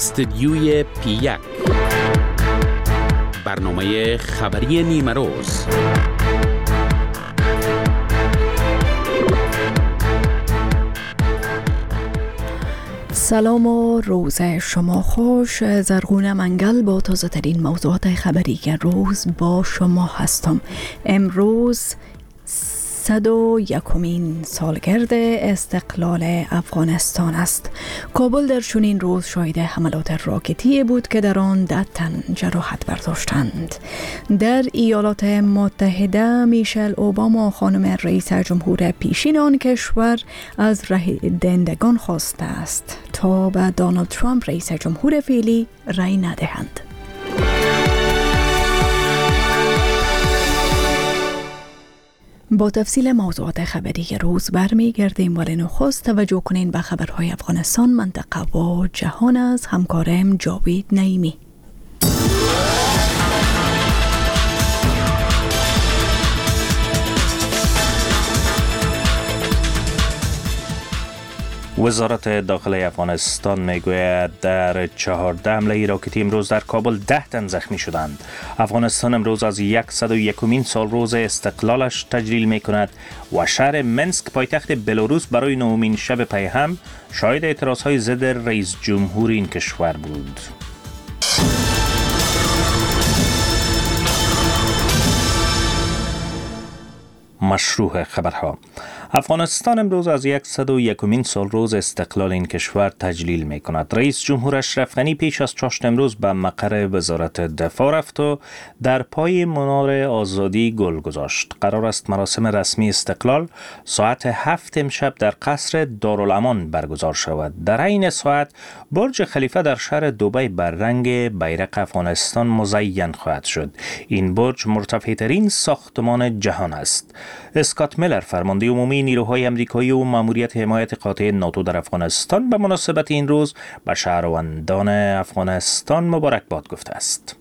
استدیوی P1 برنامه خبری نیمه روز. سلام و روز شما خوش. زرغونه منگل با تازه ترین موضوعات خبری روز با شما هستم. امروز 101مین سالگرد استقلال افغانستان است. کابل در چنین روز شاهد حملات راکتی بود که در آن 10 تن جراحت برداشتند. در ایالات متحده میشل اوباما خانم رئیس جمهور پیشین آن کشور از رای دهندگان خواسته است تا به دونالد ترامپ رئیس جمهور فعلی رای ندهند. با تفصیل موضوعات خبری روز برمیگردیم، ولی نخست توجه کنین به خبرهای افغانستان، منطقه و جهان از همکارم جاوید نعیمی. وزارت داخلی افغانستان میگوید در 14 حمله راکتی امروز در کابل 10 تن زخمی شدند. افغانستان امروز از 101مین سال روز استقلالش تجلیل می کند و شهر منسک پایتخت بلاروس برای 9مین شب پی هم شاهد اعتراضهای ضد رئیس جمهور این کشور بود. مشروع خبرها. افغانستان امروز از 101مین سال روز استقلال این کشور تجلیل می کند. رئیس جمهور اشرف غنی پیش از چاشت امروز به مقر وزارت دفاع رفت و در پای منار آزادی گل گذاشت. قرار است مراسم رسمی استقلال ساعت 7 امشب در قصر دارالامان برگزار شود. در این ساعت برج خلیفه در شهر دبی بر رنگ بیرق افغانستان مزین خواهد شد. این برج مرتفع ترین ساختمان جهان است. اسکات میلر فرمانده عمومی نیروهای امریکایی و ماموریت حمایت قاطع ناتو در افغانستان به مناسبت این روز به شهروندان افغانستان مبارکباد گفته است.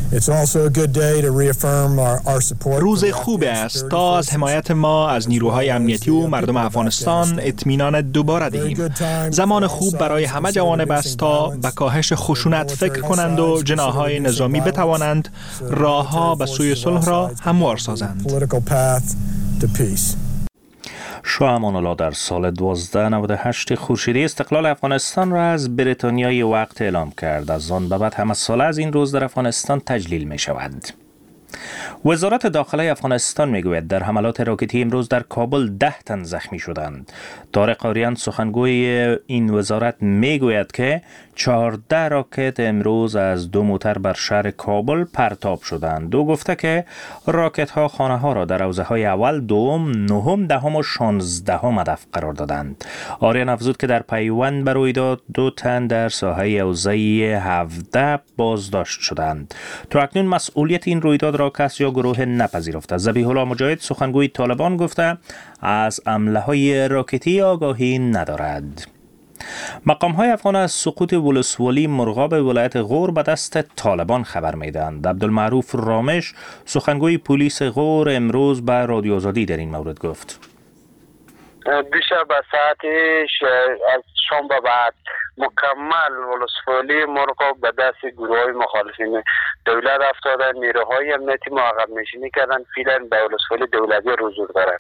روز خوب است تا از حمایت ما از نیروهای امنیتی و مردم افغانستان اطمینان دوباره دهیم. زمان خوب برای همه جوانب است تا به کاهش خشونت فکر کنند و جناح‌های نظامی بتوانند راه‌ها به سوی صلح را هموار سازند. شاه امان الله در سال 1298 خورشیدی استقلال افغانستان را از بریتانیای وقت اعلام کرد. از آن به بعد همه ساله از این روز در افغانستان تجلیل می شود. وزارت داخلی افغانستان میگوید در حملات راکتی امروز در کابل 10 تن زخمی شدند. طارق آریان سخنگوی این وزارت میگوید که 14 راکت امروز از 2 موتر بر شهر کابل پرتاب شدند. او گفته که راکت ها خانه ها را در حوزه های اول، دوم، نهم، دهم و 16 هدف قرار دادند. آریان افزود که در پیوند بر رویداد 2 تن در ساحه حوزه 17 بازداشت شدند. تا اکنون مسئولیت این رویداد را کس یا گروه نپذیرفته. ذبیح الله مجاهد سخنگوی طالبان گفته از حمله های راکتی آگاهی ندارد. مقام‌های افغان از سقوط ولسوالی مرغاب ولایت غور به دست طالبان خبر می‌دهند. عبدالمعروف رامش سخنگوی پلیس غور امروز به رادیو آزادی در این مورد گفت: دیشب ساعت از شام به بعد مکمل ولسوالی مرغاب به دست گروه‌های مخالفین دولت افتاده. نیروهای امنیتی ما عقب نشینی کردن، فعلا به ولسوالی دولتی رجوع دارند.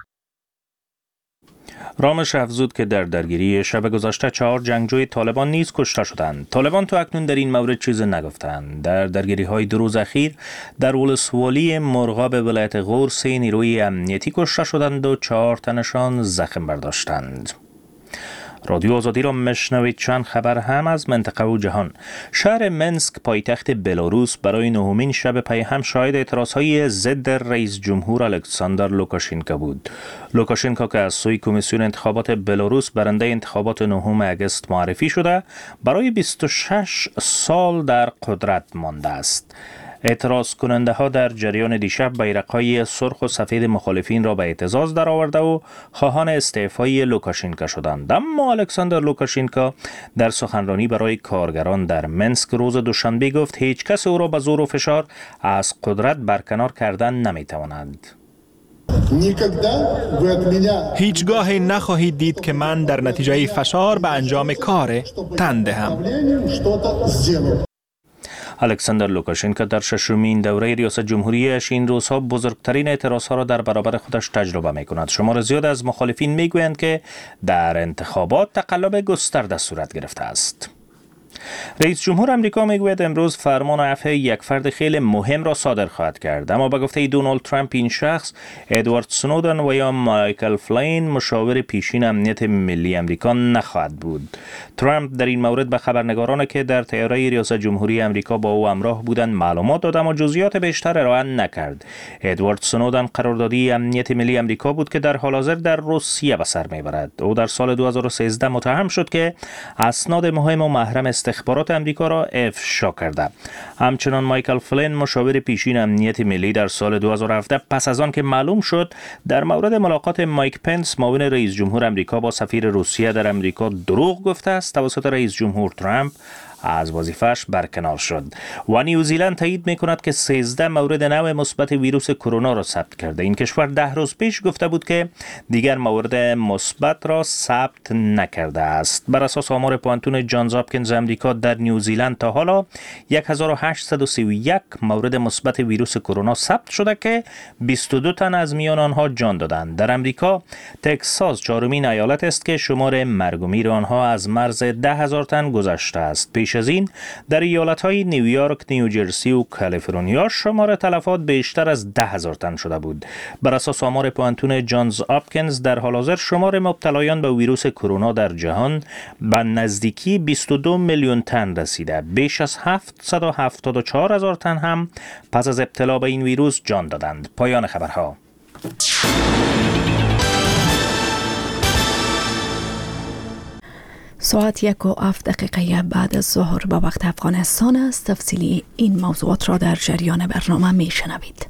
رامش افزود که در درگیری شب گذشته 4 جنگجوی طالبان نیز کشته شدند. طالبان تا اکنون در این مورد چیزی نگفتند. در درگیری‌های 2 روز اخیر در ولسوالی مرغاب ولایت غور 3 نیروی امنیتی کشته شدند و 4 تنشان زخم برداشتند. رادیو آزادی را مشنوید. چند خبر هم از منطقه و جهان. شهر منسک پایتخت بلاروس برای 9مین شب پی هم شاهد اعتراضهای ضد رئیس جمهور الکساندر لوکاشنکو بود. لوکاشنکو که از سوی کمیسیون انتخابات بلاروس برنده انتخابات 9 آگوست معرفی شده، برای 26 سال در قدرت مانده است. اعتراض کننده ها در جریان دیشب بیرق‌های سرخ و سفید مخالفین را به اعتراض درآورده و خواهان استعفای لوکاشنکو شدند. اما الکساندر لوکاشنکو در سخنرانی برای کارگران در منسک روز دوشنبه گفت هیچ کس او را به زور و فشار از قدرت برکنار کردن نمیتواند. هیچگاه نخواهید دید که من در نتیجه فشار به انجام کار تن دهم. الکساندر لوکاشنکو در ششمین دوره ریاست جمهوریش این روزها بزرگترین اعتراضها را در برابر خودش تجربه می کند. شمار زیاد از مخالفین می گویند که در انتخابات تقلب گسترده صورت گرفته است. رئیس جمهور امریکا میگوید امروز فرمان عفو یک فرد خیلی مهم را صادر خواهد کرد، اما به گفته دونالد ترامپ این شخص ادوارد سنودن و یا مایکل فلین مشاور پیشین امنیت ملی امریکا نخواهد بود. ترامپ در این مورد به خبرنگاران که در طیاره ریاست جمهوری امریکا با او همراه بودند معلومات داد، اما جزئیات بیشتر ارائه نکرد. ادوارد سنودن قراردادی امنیت ملی امریکا بود که در حال حاضر در روسیه به سر میبرد. او در سال 2013 متهم شد که اسناد مهم و محرم استخبارات امریکا را افشا کرده. همچنان مایکل فلین مشاور پیشین امنیت ملی در سال 2017 پس از آن که معلوم شد در مورد ملاقات مایک پنس معاون رئیس جمهور امریکا با سفیر روسیه در امریکا دروغ گفته است، توسط رئیس جمهور ترامپ از وظیفه‌اش برکنار شد. و نیوزیلند تایید می‌کند که 13 مورد نو مثبت ویروس کرونا را ثبت کرده. این کشور 10 روز پیش گفته بود که دیگر مورد مثبت را ثبت نکرده است. بر اساس آمار پوانتون جانز هاپکینز امریکا در نیوزیلند تا حالا 1831 مورد مثبت ویروس کرونا ثبت شده که 22 تن از میان آنها جان دادند. در امریکا تگزاس چهارمین ایالت است که شمار مرگ و میر آنها از مرز 10,000 تن گذشته است. پیش از این در ایالت‌های نیویورک، نیوجرسی و کالیفرنیا شمار تلفات بیشتر از 10,000 تن شده بود. بر اساس آمار پوانتون جانز هاپکینز در حال حاضر شمار مبتلایان به ویروس کرونا در جهان به نزدیکی 22 میلیون تن رسیده. بیش از 774,000 تن هم پس از ابتلا به این ویروس جان دادند. پایان خبرها. ساعت 1:07 بعد از ظهر به وقت افغانستان است. تفصیلی این موضوعات را در جریان برنامه می شنوید.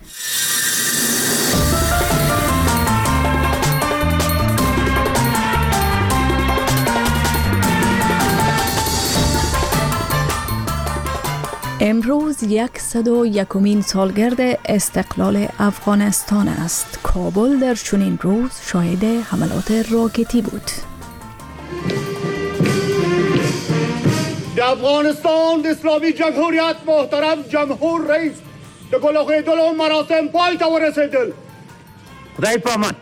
امروز 101مین سالگرد استقلال افغانستان است. کابل در چنین روز شاهد حملات راکتی بود. افغانستان اسلامی جمهوریت محترم جمهور رئیس به گل دل و مراسم پای تا رسیدل. خدای پامان.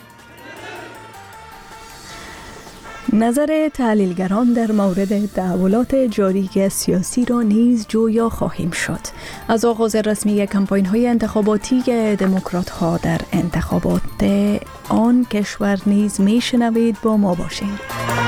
نظر تحلیلگران در مورد تحولات جاری سیاسی را نیز جویا خواهیم شد. از آغاز رسمی کمپاین‌های انتخاباتی دموکرات‌ها در انتخابات آن کشور نیز می‌شنوید. با ما باشید.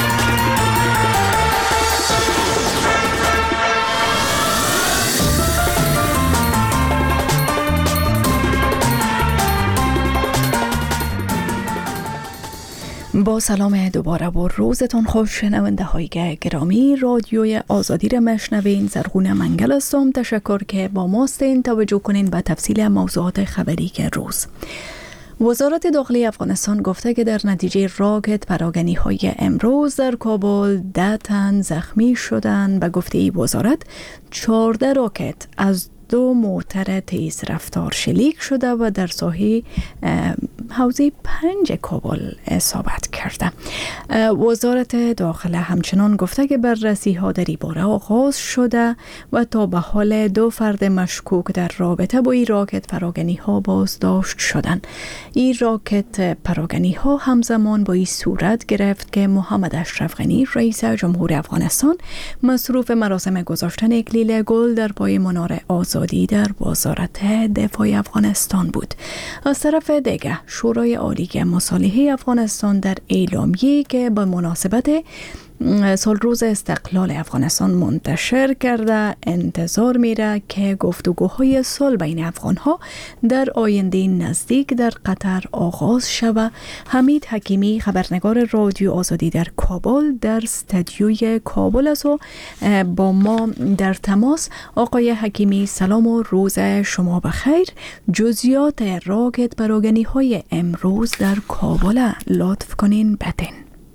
با سلام دوباره و روزتون خوش شنونده های گرامی. رادیوی آزادی را مشنوین. زرغون منگل هستم. تشکر که با ماستین. توجه کنین به تفصیل موضوعات خبری که روز. وزارت داخلی افغانستان گفته که در نتیجه راکت پراگنی های امروز در کابل 10 تن زخمی شدند. به گفته ای وزارت 14 راکت از 2 موتر تیز رفتار شلیک شده و در ساحه حوزه 5 کابل اصابت کرده. وزارت داخله همچنان گفته که بررسی ها در این باره آغاز شده و تا به حال 2 فرد مشکوک در رابطه با این راکت پراگنی ها بازداشت شدند. این راکت پراگنی ها همزمان با این صورت گرفت که محمد اشرف غنی رئیس جمهور افغانستان مصروف مراسم گذاشتن اکلیل گل در پای منار آزادی در وزارت دفاع افغانستان بود. از طرف دیگر شورای عالی مصالحه افغانستان در اعلامیه‌ای که به مناسبت سال روز استقلال افغانستان منتشر کرده انتظار میره که گفتگوهای صلح بین افغانها در آینده نزدیک در قطر آغاز شود. حمید حکیمی خبرنگار رادیو آزادی در کابل در استودیوی کابل است و با ما در تماس. آقای حکیمی سلام و روز شما بخیر. جزئیات راکت پراگنی های امروز در کابل لطف کنین بدین.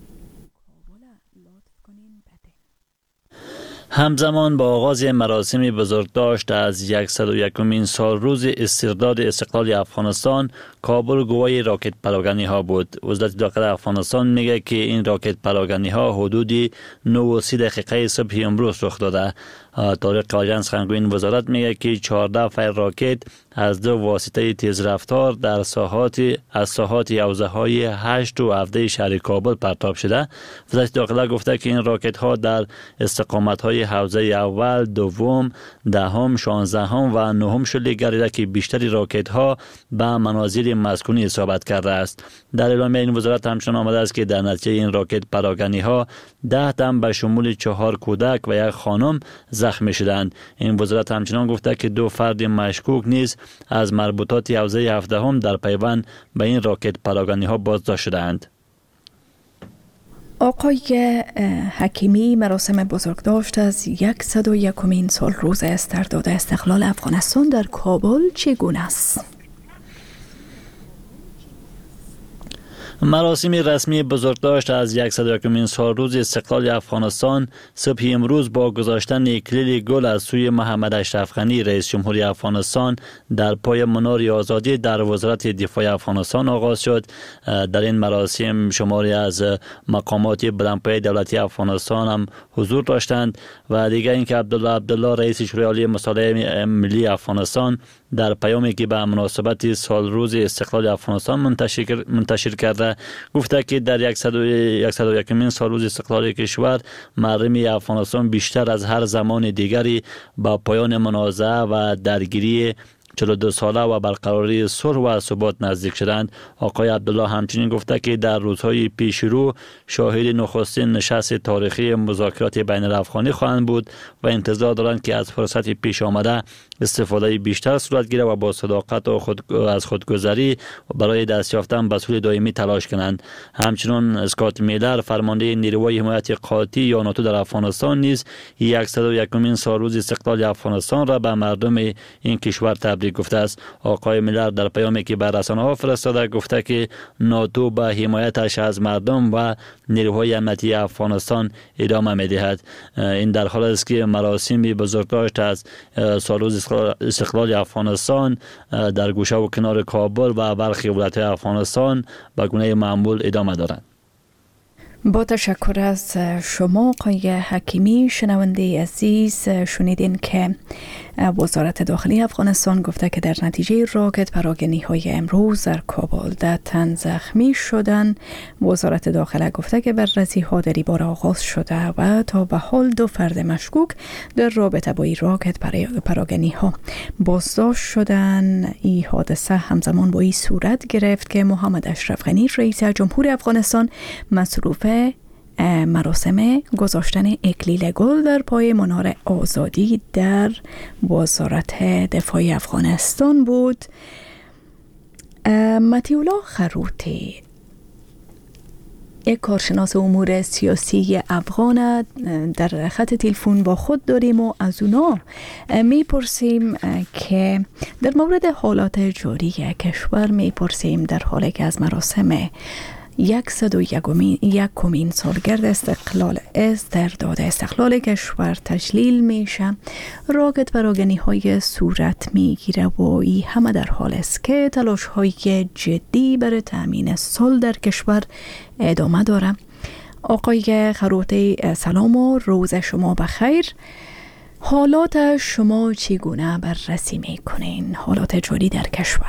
همزمان با آغاز مراسم بزرگداشت از 101مین سال روز استرداد استقلال افغانستان، کابل گواهی راکت پراگنی ها بود. وزارت داخلی افغانستان میگه که این راکت پراگنی ها حدود 9:30 دقیقه صبح امروز رخ داده. طارق آژانس خبرگوی این وزارت میگه که 14 فیر راکت از 2 واسطه تیز رفتار در ساحات حوزه های 8 و 17 شهر کابل پرتاب شده. وزارت داخلی گفته که این راکت ها در استقامت های حوزه اول، دوم، دهم، 16 و 9 شلیک گردیده که بیشتری راکت ها به منازل مسکونی اصابت کرده است. در اعلامیه این وزارت همچنان آمده است که در نتیجه این راکت پراگنی ها 10 تن به شمول 4 کودک و 1 خانم زخمی شدند. این وزارت همچنان گفته که 2 فرد مشکوک نیز از مربوطات حوزه 17 در پیوند به این راکت پراگنی ها بازداشت شدند. آقای حکیمی، مراسم بزرگداشت از 101مین سال روز استرداد استقلال افغانستان در کابل چگونه است؟ مراسم رسمی بزرگداشت از 101مین سال روز استقلال افغانستان صبح امروز با گذاشتن اکلیل گل از سوی محمد اشرف غنی رئیس جمهوری افغانستان در پای منار آزادی در وزارت دفاع افغانستان آغاز شد. در این مراسم شماری از مقامات بلندپایه دولتی افغانستان هم حضور داشتند و دیگر اینکه عبدالله رئیس شورای عالی مصالح ملی افغانستان در پیامی که به مناسبت سال روز استقلال افغانستان منتشر کرده گفته که در 101مین سال روز استقلال کشور محرم افغانستان بیشتر از هر زمان دیگری با پایان منازعه و درگیری 42 ساله و برقراری صلح و ثبات نزدیک شدند. آقای عبدالله همچنین گفته که در روزهای پیش رو شاهد نخستین نشست تاریخی مذاکرات بین الافغانی خواهند بود و انتظار دارند که از فرصت پیش آمده استفاده بیشتر صورت گیره و با صداقت و از خودگذری برای دست یافتن به صلح دائمی تلاش کنند. همچنین اسکات میلر فرمانده نیروهای حمایت قاطع یا ناتو در افغانستان نیز 101مین سال روز استقلال افغانستان را به مردم این کشور تبریک گفته است. آقای میلر در پیامی که به رسانه‌ها فرستاده گفته که ناتو به حمایتش از مردم و نیروهای امنیتی افغانستان ادامه می‌دهد. این در حالی است که مراسم بزرگداشت از سال روز استقلال افغانستان در گوشه و کنار کابل و برخی ولایت‌های افغانستان به گونه معمول ادامه دارد. با تشکر از شما آقای حکیمی. شنونده عزیز، شنیدین که وزارت داخلی افغانستان گفته که در نتیجه راکت پراگنی های امروز در کابل 10 تن زخمی شدن. وزارت داخلی گفته که بررسی ها در این باره آغاز شده و تا به حال 2 فرد مشکوک در رابطه با این راکت پراگنی ها بازداشت شدن. این حادثه همزمان با این صورت گرفت که محمد اشرف غنی رئیس جمهور افغانستان مصروف مراسم گذاشتن اکلیل گل در پای منار آزادی در وزارت دفاع افغانستان بود. مطیعالله خروتی، یک کارشناس امور سیاسی افغان، در خط تلفن با خود داریم و از اونا میپرسیم که در مورد حالات جاری کشور میپرسیم در حالی که از مراسم 101مین سالگرد استرداد استقلال کشور تجلیل میشه، راکت پراگنی های صورت میگیره و این همه در حال است که تلاش های جدی برای تأمین صلح در کشور ادامه داره. آقای خروتی، سلام و روز شما بخیر. حالات شما چگونه بررسی میکنین؟ حالات جاری در کشور؟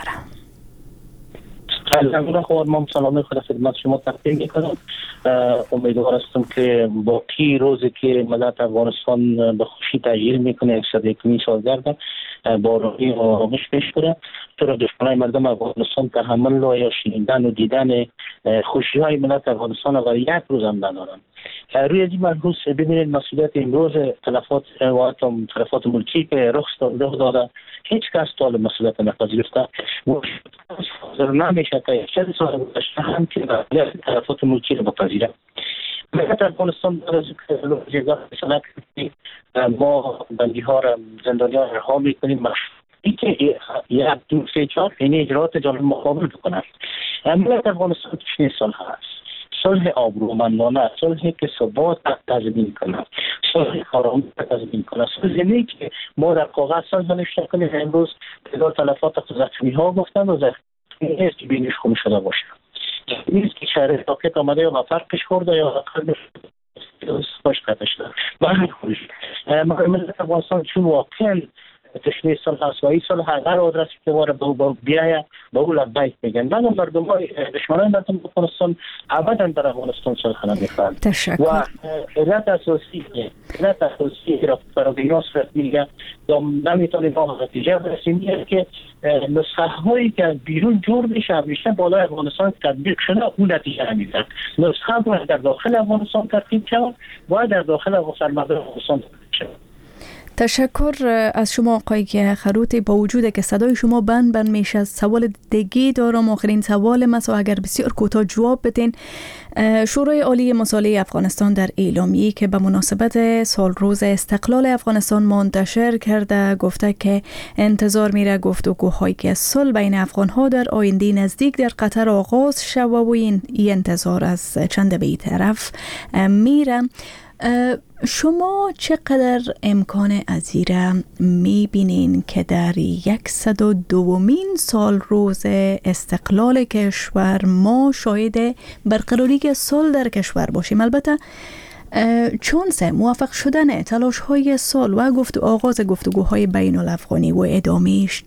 من سلام خود خدمت شما تقدیم میکنم. امیدوار هستم که با کی روزی که ملت افغانستان به خوشی تجلیل میکنه 101مین سالگرد با روحی و آرامش پیش بره، چرا دشمنای مردم افغانستان تحمل و یا شنیدن و دیدن خوشی های ملت افغانستان اگر یک روز هم ندارن. روی این ملحوظ ببینید مسئولیت امروز تلفات ملکی که رخ داده هیچ کس طالب مسئولیت نپذیرفته و حاضر نمیشه که 40 سال گذشته هم که تلفات ملکی رو بپذیره. ملت افغانستان در از که ما بندی ها را زندانی ها رها میکنیم این که 1 2 3 4 این اجرات جانب مقابل بکنند. ملت افغانستان چند سال هست صلح آبرومندانه، صلحی که ثبات تضمین کنه، صلح آرامی تضمین کنه، صلحی که ما در کاغذ صلح نوشته کنیم. امروز تعداد تلفات زخمی ها گفتن و نیست که بینش خون شده باشه. نیست که شهر ساکت آمده یا فرقش خورده یا قلبش باش قطع شده. برای خودش ملت افغانستان چون واقعا تشنه صلح اسرائیل صلح هر آدرسی که واره با بیایه با او لبیک میگن. من مردم های دشمنان مردم افغانستان ابدا در افغانستان صلح نمیخوان و علت اساسی که فرادیناس میگه یا نمیتونه با نتیجه برسیم که نسخه هایی که بیرون جور میشه همیشه بالای افغانستان تطبیق شده اون نتیجه نمیده. نسخه باید در داخل افغانستان ترتیب شود و در داخل افغانستان ترتیب شود. تشکر از شما آقای خروتی. با وجود که صدای شما بند میشه سوال دیگه دارم، آخرین سوال است و اگر بسیار کوتاه جواب بدین. شورای عالی مصالحه افغانستان در اعلامیه‌ای که به مناسبت سال روز استقلال افغانستان منتشر کرده گفته که انتظار میره گفتگوهای که صلح بین افغان‌ها در آینده نزدیک در قطر آغاز شود و این انتظار از چند به طرف میره. شما چقدر امکان ازیره میبینین که در 102مین سال روز استقلال کشور ما شاهد برقراری صلح در کشور باشیم؟ البته چانس موفق شدن تلاش های صلح و آغاز گفتگوهای بین الافغانی و ادامهش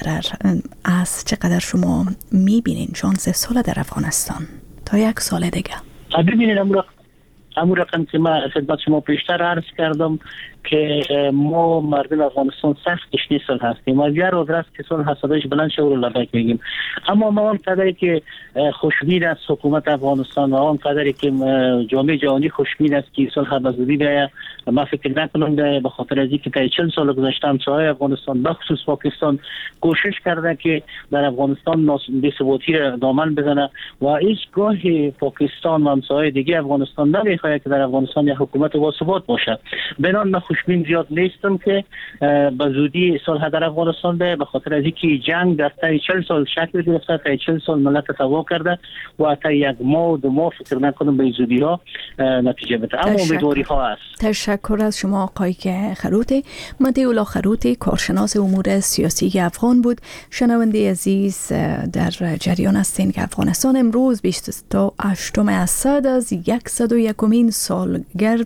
چقدر شما میبینین چانس صلح در افغانستان تا 1 سال دیگه؟ ببینید همون رقم که من خدمت شما پیشتر عرض کردم که ما مردم افغانستان سخت تشنه صلح هستیم و هر روز که صلح حسابش بلند شه رو لبیک میگیم. اما ما اون قدری که خوشبین است حکومت افغانستان و اون قدری که جامعه جهانی خوشبین است که صلح به زودی بیاید، ما فکر نکنم به خاطر از اینکه تا 40 سال گذشته همسایه افغانستان به خصوص پاکستان کوشش کرده که در افغانستان بی‌ثباتی را دامن بزنه و هیچگاه پاکستان و همسایه دیگه افغانستان نمیخواهد که در افغانستان یک حکومت باثبات باشه. بنان من خوشبین زیاد نیستم که به زودی صلح در افغانستان به خاطر از اینکه جنگ در طی 40 سال شکل گرفته، طی 40 سال ملت تباه کرده و طی 1 ماه و 2 ماه فکر نکنم به زودی ها نتیجه بده. اما امیدواری ها است. تشکر از شما آقای خروتی. مهدی‌الله خروتی کارشناس امور سیاسی افغان بود. شنونده عزیز در جریان هستین که افغانستان امروز 28 اسد از 101مین سالگرد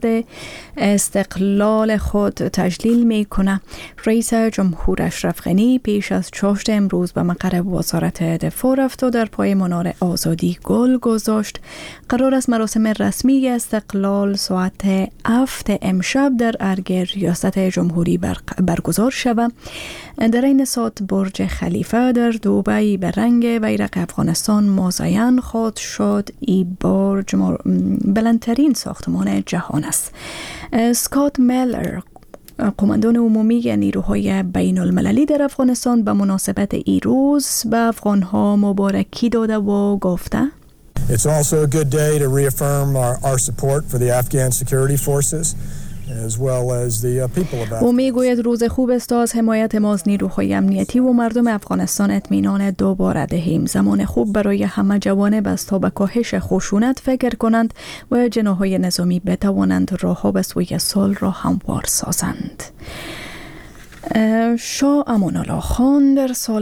استقلال خود تجلیل میکنه. رئیس جمهور اشرف غنی پیش از چاشت امروز به مقر وزارت دفاع رفت و در پای منار آزادی گل گذاشت. قرار است مراسم رسمی استقلال ساعت 7 امشب در ارگ ریاست جمهوری برگزار شود. در این ساعت برج خلیفه در دبی به رنگ بیرق افغانستان مزین خواهد شد. این برج بلندترین ساختمان جهان است. اسکات میلر قماندان عمومی نیروهای بین المللی در افغانستان به مناسبت این روز به افغانها مبارکی داده و گفته It's also a good day to reaffirm our support for the Afghan security forces as well as the people of Afghanistan. او میگوید روز خوب است از حمایت ما از نیروهای امنیتی و مردم افغانستان اطمینان دوباره دهیم. زمان خوب برای همه جوانب است تا به کاهش خشونت فکر کنند و جناح‌های نظامی بتوانند راه به سوی صلح را هموار سازند. شاه امان الله خان در سال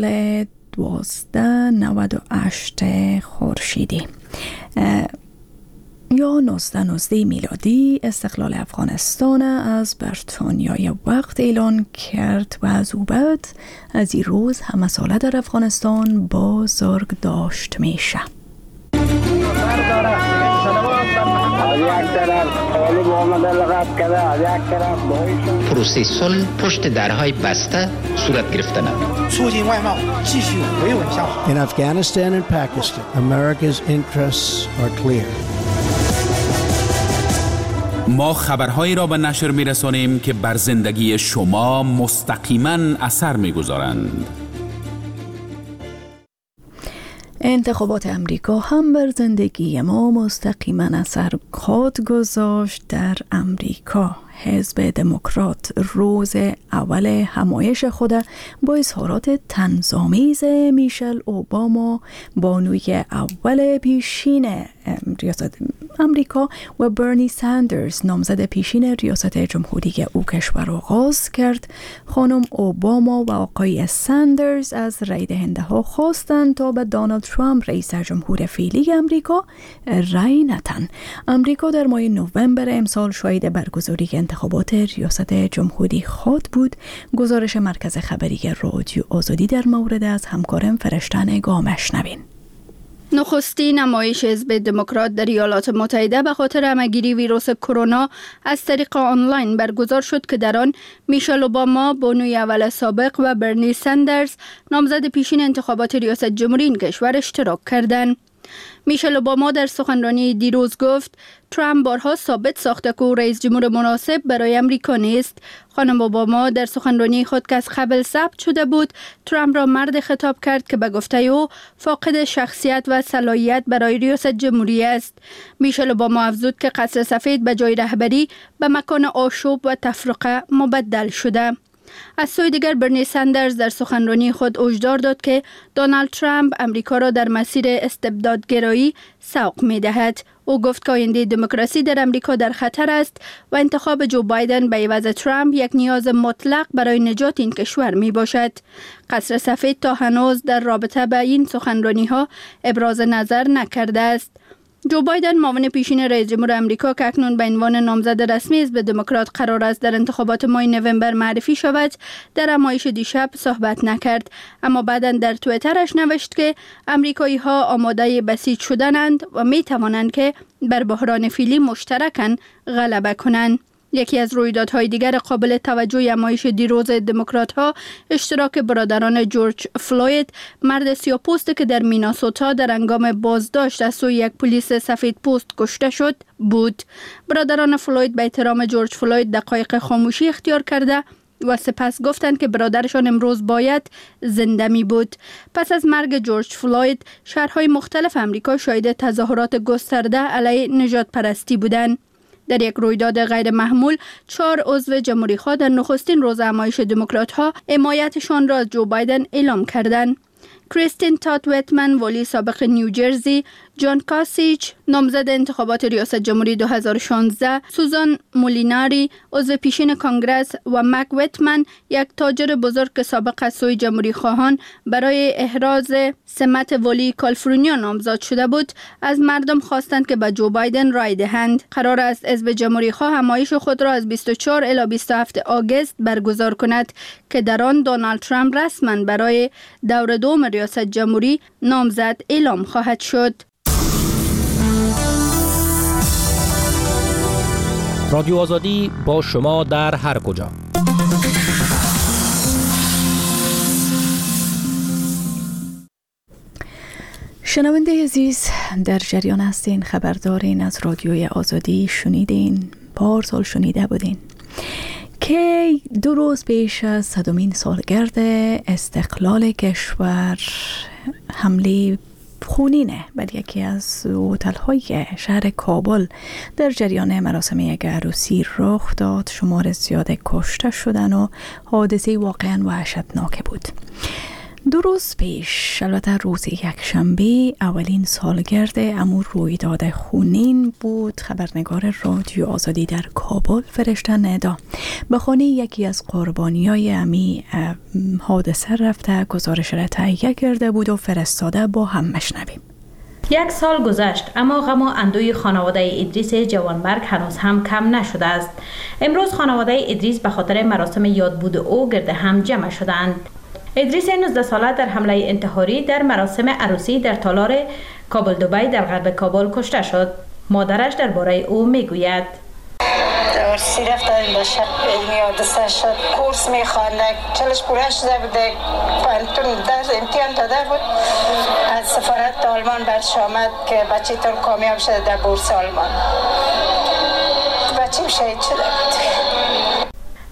1298 خورشیدی یا 1919 میلادی استقلال افغانستان از بریتانیای وقت اعلان کرد و از او بعد از این روز همه ساله در افغانستان بازرگ داشت میشه. پروسه صلح پشت درهای بسته صورت گرفته نمید. In Afghanistan and Pakistan, America's interests are clear. ما خبرهایی را به نشر می‌رسانیم که بر زندگی شما مستقیما اثر می‌گذارند. انتخابات امریکا هم بر زندگی ما مستقیما اثر خواهد گذاشت. در امریکا حزب دموکرات روز اول همایش خود با اظهارات طنزآمیز میشل اوباما بانوی اول پیشین ریاست امریکا و برنی ساندرز نامزد پیشین ریاست جمهوری او کشور آغاز کرد. خانم اوباما و آقای ساندرز از رای دهنده ها خواستند تا به دونالد ترامپ رئیس جمهور فعلی امریکا رای ندهند. امریکا در ماه نوامبر امسال شاهد برگزاری انتخابات ریاست جمهوری خواهد بود. گزارش مرکز خبری رادیو آزادی در مورد از همکارم فرشته گامش نبین. نخستین نمایش حزب دموکرات در ایالات متحده به خاطر همه‌گیری ویروس کرونا از طریق آنلاین برگزار شد که در آن میشل اوباما، بانوی اول سابق و برنی ساندرز نامزد پیشین انتخابات ریاست جمهوری این کشور اشتراک کردند. میشل اوباما در سخنرانی دیروز گفت ترامپ بارها ثابت ساخته که او رئیس جمهور مناسب برای امریکا نیست. خانم اوباما در سخنرانی خود که از قبل ثبت شده بود، ترامپ را مرد خطاب کرد که به گفته او فاقد شخصیت و صلاحیت برای ریاست جمهوری است. میشل اوباما افزود که قصر سفید به جای رهبری به مکان آشوب و تفرقه مبدل شده. از سوی دیگر برنی ساندرز در سخنرانی خود هشدار داد که دونالد ترامپ امریکا را در مسیر استبدادگرایی سوق می دهد. او گفت که آینده دموکراسی در امریکا در خطر است و انتخاب جو بایدن به عوض ترامپ یک نیاز مطلق برای نجات این کشور می باشد. قصر سفید تا هنوز در رابطه با این سخنرانی ها ابراز نظر نکرده است. جو بایدن معاون پیشین رئیس جمهور امریکا که اکنون به عنوان نامزد رسمی حزب دموکرات قرار است در انتخابات ماه نوامبر معرفی شود، در نمایش دیشب صحبت نکرد، اما بعداً در توییترش نوشت که امریکایی ها آماده بسیج شدنند و می توانند که بر بحران فعلی مشترکاً غلبه کنند. یکی از رویدادهای دیگر قابل توجه نمایش دیروز دموکرات‌ها اشتراک برادران جورج فلوید، مرد سیاه‌پوست که در میناسوتا در هنگام بازداشت از سوی یک پلیس سفیدپوست کشته شد بود. برادران فلوید به احترام جورج فلوید دقایق خاموشی اختیار کرده و سپس گفتند که برادرشان امروز باید زنده می بود. پس از مرگ جورج فلوید، شهرهای مختلف امریکا شاهد تظاهرات گسترده علیه نژاد پرستی بودند. در یک رویداد غیر محمول 4 عضو جمهوری خواه در نخستین روز نمایش دموکرات ها حمایتشان را از جو بایدن اعلام کردند. کریستین تات ویتمن، ولی سابق نیوجرسی، جان کاسیچ، نامزد انتخابات ریاست جمهوری 2016، سوزان مولیناری، عضو پیشین کانگرس و مک ویتمن، یک تاجر بزرگ که سابق از سوی جمهوری خواهان برای احراز سمت ولی کالیفرنیا نامزد شده بود، از مردم خواستند که به جو بایدن رای دهند. قرار است حزب جمهوری خواه همایش خود را از 24 الی 27 آگوست برگزار کند که در آن دونالد ترامپ رسما برای دور دوم ریاست جمهوری نامزد اعلام خواهد شد. رادیو آزادی با شما در هر کجا. شنونده عزیز، در جریان هستین، خبر دارین، از رادیوی آزادی شنیدین، پارسال شنیده بودین که 2 روز پیش از 100مین سالگرد استقلال کشور حمله خونینه بر یکی از هتل‌های شهر کابل در جریان مراسم یک عروسی رخ داد. شمار زیاد کشته شدن و حادثه واقعا وحشتناک بود. 2 روز پیش، البته روز یکشنبه، اولین سالگرد امور رویداد خونین بود. خبرنگار رادیو آزادی در کابل فرشته ندا به خانه یکی از قربانیای امی حادثه رفته، گزارش را تهیه کرده بود و فرستاده، با هم مشنویم. 1 سال گذشت، اما غم و اندوی خانواده ادریس جوانمرگ هنوز هم کم نشده است. امروز خانواده ادریس به خاطر مراسم یادبود او گرد هم جمع شدند. ادریس 19 ساله در حمله انتحاری در مراسم عروسی در تالار کابل دبی در غرب کابل کشته شد. مادرش درباره او میگوید: عروسی رفتن به شب حادثه شد، کورس میخواند، چلش پوره شده بوده، پانتون درس امتحان داده بود، از سفارت آلمان برش آمد که بچه‌تون کامیاب شده در بورس آلمان. بچه‌م شهید شده بود.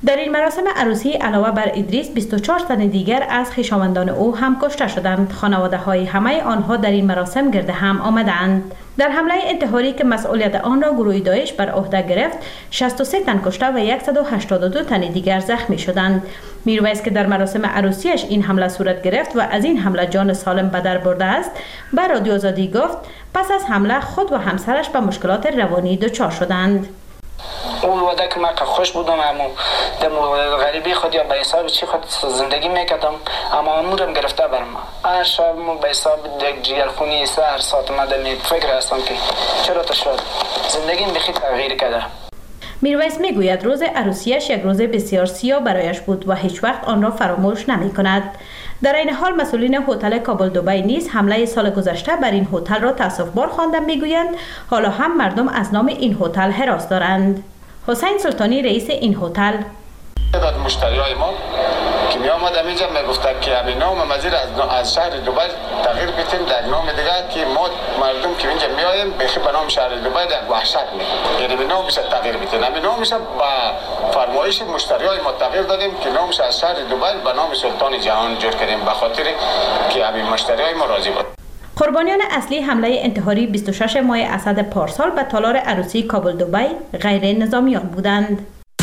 در این مراسم عروسی علاوه بر ادریس 24 تن دیگر از خویشاوندان او هم کشته شدند. خانواده های همه آنها در این مراسم گرد هم آمدند. در حمله انتحاری که مسئولیت آن را گروه داعش بر عهده گرفت 63 تن کشته و 182 تن دیگر زخمی شدند. میرویس که در مراسم عروسیش این حمله صورت گرفت و از این حمله جان سالم به در برده است به رادیو آزادی گفت پس از حمله خود و همسرش به مشکلات روانی دچار شدند. اون وقت که من خوش بودم اما در غریبی خود یا به حساب چی خود زندگی میکردم اما امورم گرفته برم. هر شب به حساب جگرخونی هر ساعت مدنی فکر هستم که چرا تا شد زندگیم بخی تغییر کرده. میرویس میگوید روز عروسیش یک روز بسیار سیاه برایش بود و هیچ وقت آن را فراموش نمی کند. در این حال مسئولین هتل کابل دبی نیز حمله سال گذشته بر این هتل را تأسف‌بار خوانده میگویند حالا هم مردم از نام این هتل هراس دارند. حسین سلطانی رئیس این هتل تعداد مشتریای ما که می آمد اینجا میگفت که همین نام مزیر از شهر دبی تغییر بدیم در نام دیگه که ما مردم که اینجا میایم بخی به نام شهر دبی در وحشت می یعنی به نامش تغییر بدیم. همین نامش با فرمایش مشتریای ما تغییر دادیم که نامش از شهر دبی به نام سلطان جهان جور کردیم به خاطر که همین مشتریای ما راضی بود. قربانیان اصلی حمله انتحاری 26 ماه اسد پارسال به تالار عروسی کابل دبی غیر نظامیان بودند.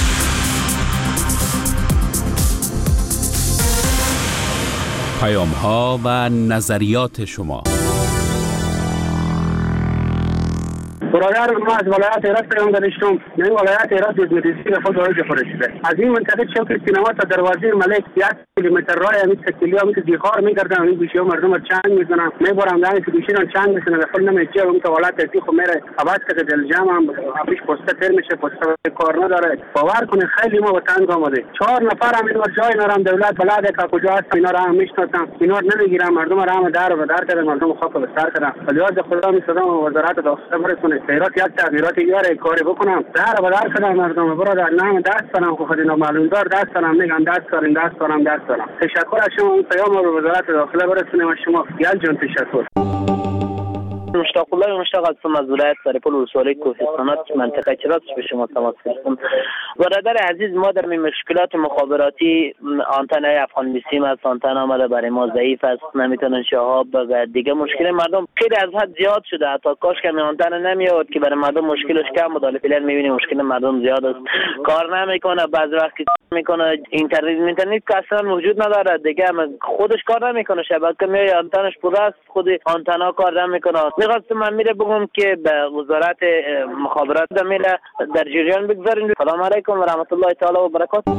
پیام‌ها و نظریات شما. برادر ما از ولایت هرات پیام داشتم. این ولایت هرات مدرسه خود وارد خورشیده. از این منطقه چوک سینما تا دروازه ملک 1 کیلومتر راه همین کیلومتر دیخار می‌گردم. این گوشی‌ها مردم چنگ می‌زنن. می‌برم دانی که گوشی‌ها چنگ می‌زنن. داخل نمی‌چه اون تو ولایت دی خو میره عوض که دل جمع افیش پسته تر میشه پسته کار نداره. باور کنید خیلی ما وطن آمده. 4 نفر هم اینور جای نرم دولت بلده که کجا هست اینا را هم میشناسم. اینا نمیگیرم مردم را هم در و در کردن مردم خواب به سر کردن. ولیاز خدا می‌صدام وزارت داخله برسونه. خیرات یک تغییرات یاره کاری بکنم در و در کردم مردم برادر نام دست کنم خود اینا معلوم دار دست کنم میگن دست کارین دست کنم تشکر از شما اون پیام رو وزارت داخله برسونیم و شما یال جان تشکر. مشتاق الله مشتاق هستم از ولایت سرپل ولسوالی کوهستانات منطقه چرات به شما تماس گرفتم. برادر عزیز ما در مشکلات مخابراتی آنتنای افغان بیسیم است. آنتن آمده برای ما ضعیف است نمیتونن شهاب و دیگه مشکل مردم خیلی از حد زیاد شده. حتی کاش که آنتن نمیاد که برای مردم مشکلش کم بود. فعلا میبینیم مشکل مردم زیاد است کار نمیکنه بعض وقت میکنه اینترنت که اصلا وجود نداره دیگه خودش کار نمیکنه شبکه میاد آنتنش پر است خود آنتنا کار نمیکنه. میخواستم من میره بگم که به وزارت مخابرات میره در جریان بگذارین. سلام علیکم و رحمت الله تعالی و برکاته.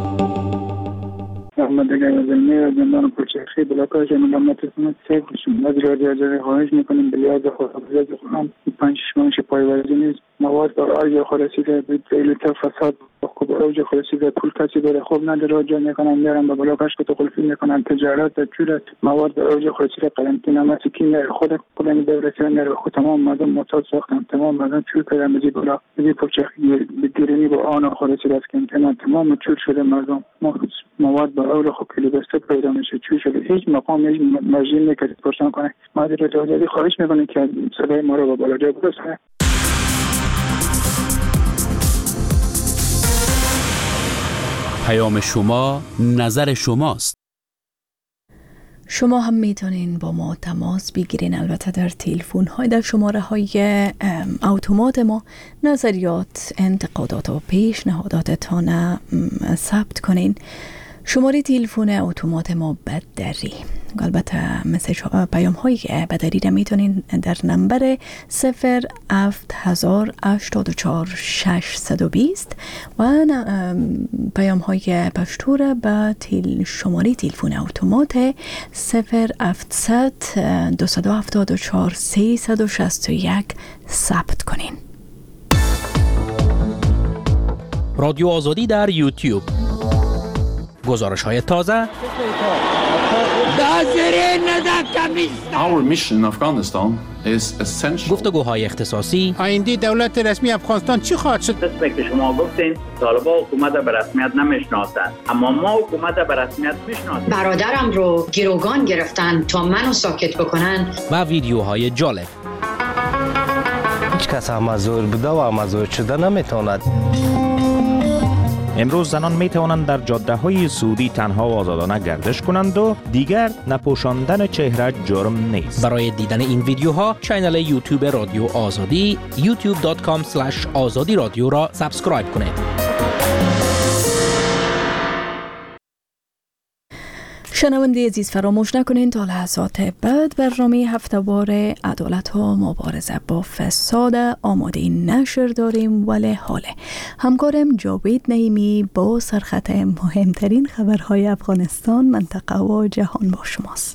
احمد گزلمی از زندان کوچخی بلاک‌های ملامت حکومت سیف بشون از رادیو خواهش میکنیم بلیاد خودم 5 ماهش پایوازی نیست مواد برای خلاصیده بیل فساد خوب اوج خلاصیده پول کسی بره خوب نداره جا میکنن میرن به بلاکش که قلفی میکنن تجارت جورت مواد اوج خلاصیده قرنطینه مسکین خود کلانی دورتن نره خود تمام مردم مصاد ساختن تمام مردم چور کردن بدی بلا بدی کوچخی بدیرنی با آن خلاصیده است که تمام چور شده مردم مواد با اول خوب کلی بسته پیدا میشه چور شده هیچ مقام هیچ مجری نکرد پرسان کنه ما در رادیو خواهش میکنیم که صدای ما رو به بالا جا برسونه. پیام شما نظر شماست. شما هم میتونین با ما تماس بگیرین البته در تلفن های در شماره های اتومات ما نظریات انتقادات و پیشنهاداتتان ثبت کنین. شماره تلفن اتومات ما بدری البته مسیج پیام های بدری را میتونین در نمبر 08084 و پیام های پشتو را به شماره تلفن اتومات 0700 274 361 ثبت کنین. رادیو آزادی در یوتیوب گزارش های تازه Our mission in Afghanistan is essential. گفتگوهای اختصاصی آینده دولت رسمی افغانستان چی خواهد شد؟ دست که شما گفتین طالبان حکومت به رسمیت نمیشناسند اما ما حکومت به رسمیت میشناسیم. برادرم رو گروگان گرفتن تا منو ساکت بکنن و ویدیوهای جالب. هیچ کس امازور بوده و امازور شده نمیتواند. امروز زنان می توانند در جاده های سعودی تنها و آزادانه گردش کنند و دیگر نپوشاندن چهره جرم نیست. برای دیدن این ویدیوها کانال یوتیوب رادیو آزادی youtube.com/azadi رادیو را سابسکرایب کنید. شنونده عزیز فراموش نکنین تا لحظات بعد برنامه هفته‌وار عدالت و مبارزه با فساد آماده نشر داریم. ولی حاله همکارم جاوید نعیمی با سرخط مهمترین خبرهای افغانستان، منطقه و جهان با شماست.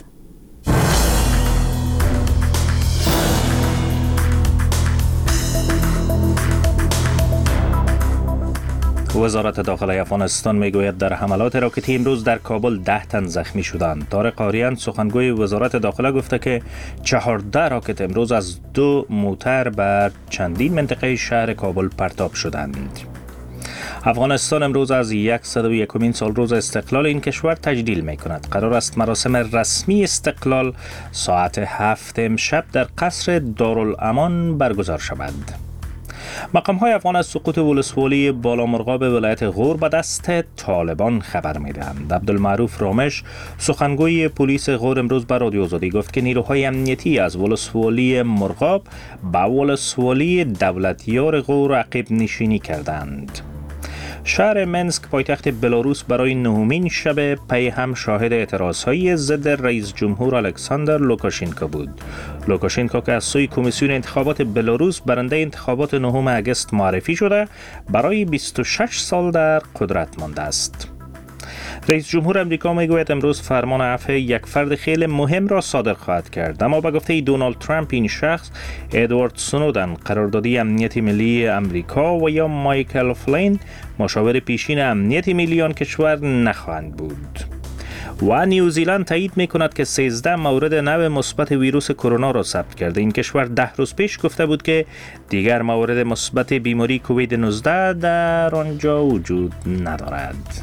وزارت داخله افغانستان میگوید در حملات راکتی امروز در کابل 10 تن زخمی شدند. طارق آریان سخنگوی وزارت داخله گفته که 14 راکت امروز از 2 موتر بر چندین منطقه شهر کابل پرتاب شدند. افغانستان امروز از 101مین سال روز استقلال این کشور تجلیل می کند. قرار است مراسم رسمی استقلال ساعت 7 امشب در قصر دارالامان برگزار شود. مقام‌های افغان از سقوط ولسوالی بالامرغاب ولایت غور به دست طالبان خبر می‌دهند. عبدالمعروف رامش سخنگوی پلیس غور امروز به رادیو آزادی گفت که نیروهای امنیتی از ولسوالی مرغاب به ولسوالی دولتیار غور عقب نشینی کردند. شهر منسک پایتخت بلاروس برای نهمین شب پی هم شاهد اعتراضهای ضد رئیس جمهور الکساندر لوکاشنکو بود. لوکاشنکو که از سوی کمیسیون انتخابات بلاروس برنده انتخابات 9 اگست معرفی شده برای 26 سال در قدرت مانده است. رئیس جمهور امریکا میگوید امروز فرمان عفو یک فرد خیلی مهم را صادر خواهد کرد، اما به گفته دونالد ترامپ این شخص ادوارد سنودن، قراردادی امنیت ملی امریکا و یا مایکل فلین، مشاور پیشین امنیت ملی آن کشور نخواهند بود. و نیوزیلند تایید میکند که 13 مورد نو مثبت ویروس کرونا را ثبت کرده. این کشور 10 روز پیش گفته بود که دیگر مورد مثبت بیماری کووید 19 در آنجا وجود ندارد.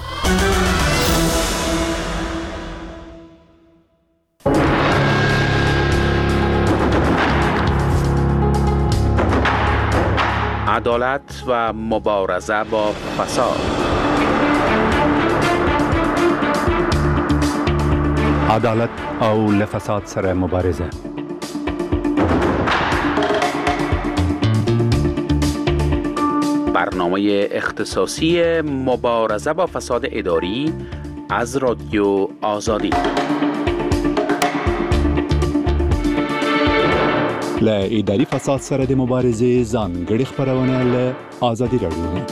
عدالت و مبارزه با فساد. عدالت او لفساد سره مبارزه. برنامه اختصاصی مبارزه با فساد اداری از رادیو آزادی. ل اداري فساد سره د مبارزې ځانګړي خبرونه له آزادی رادیو.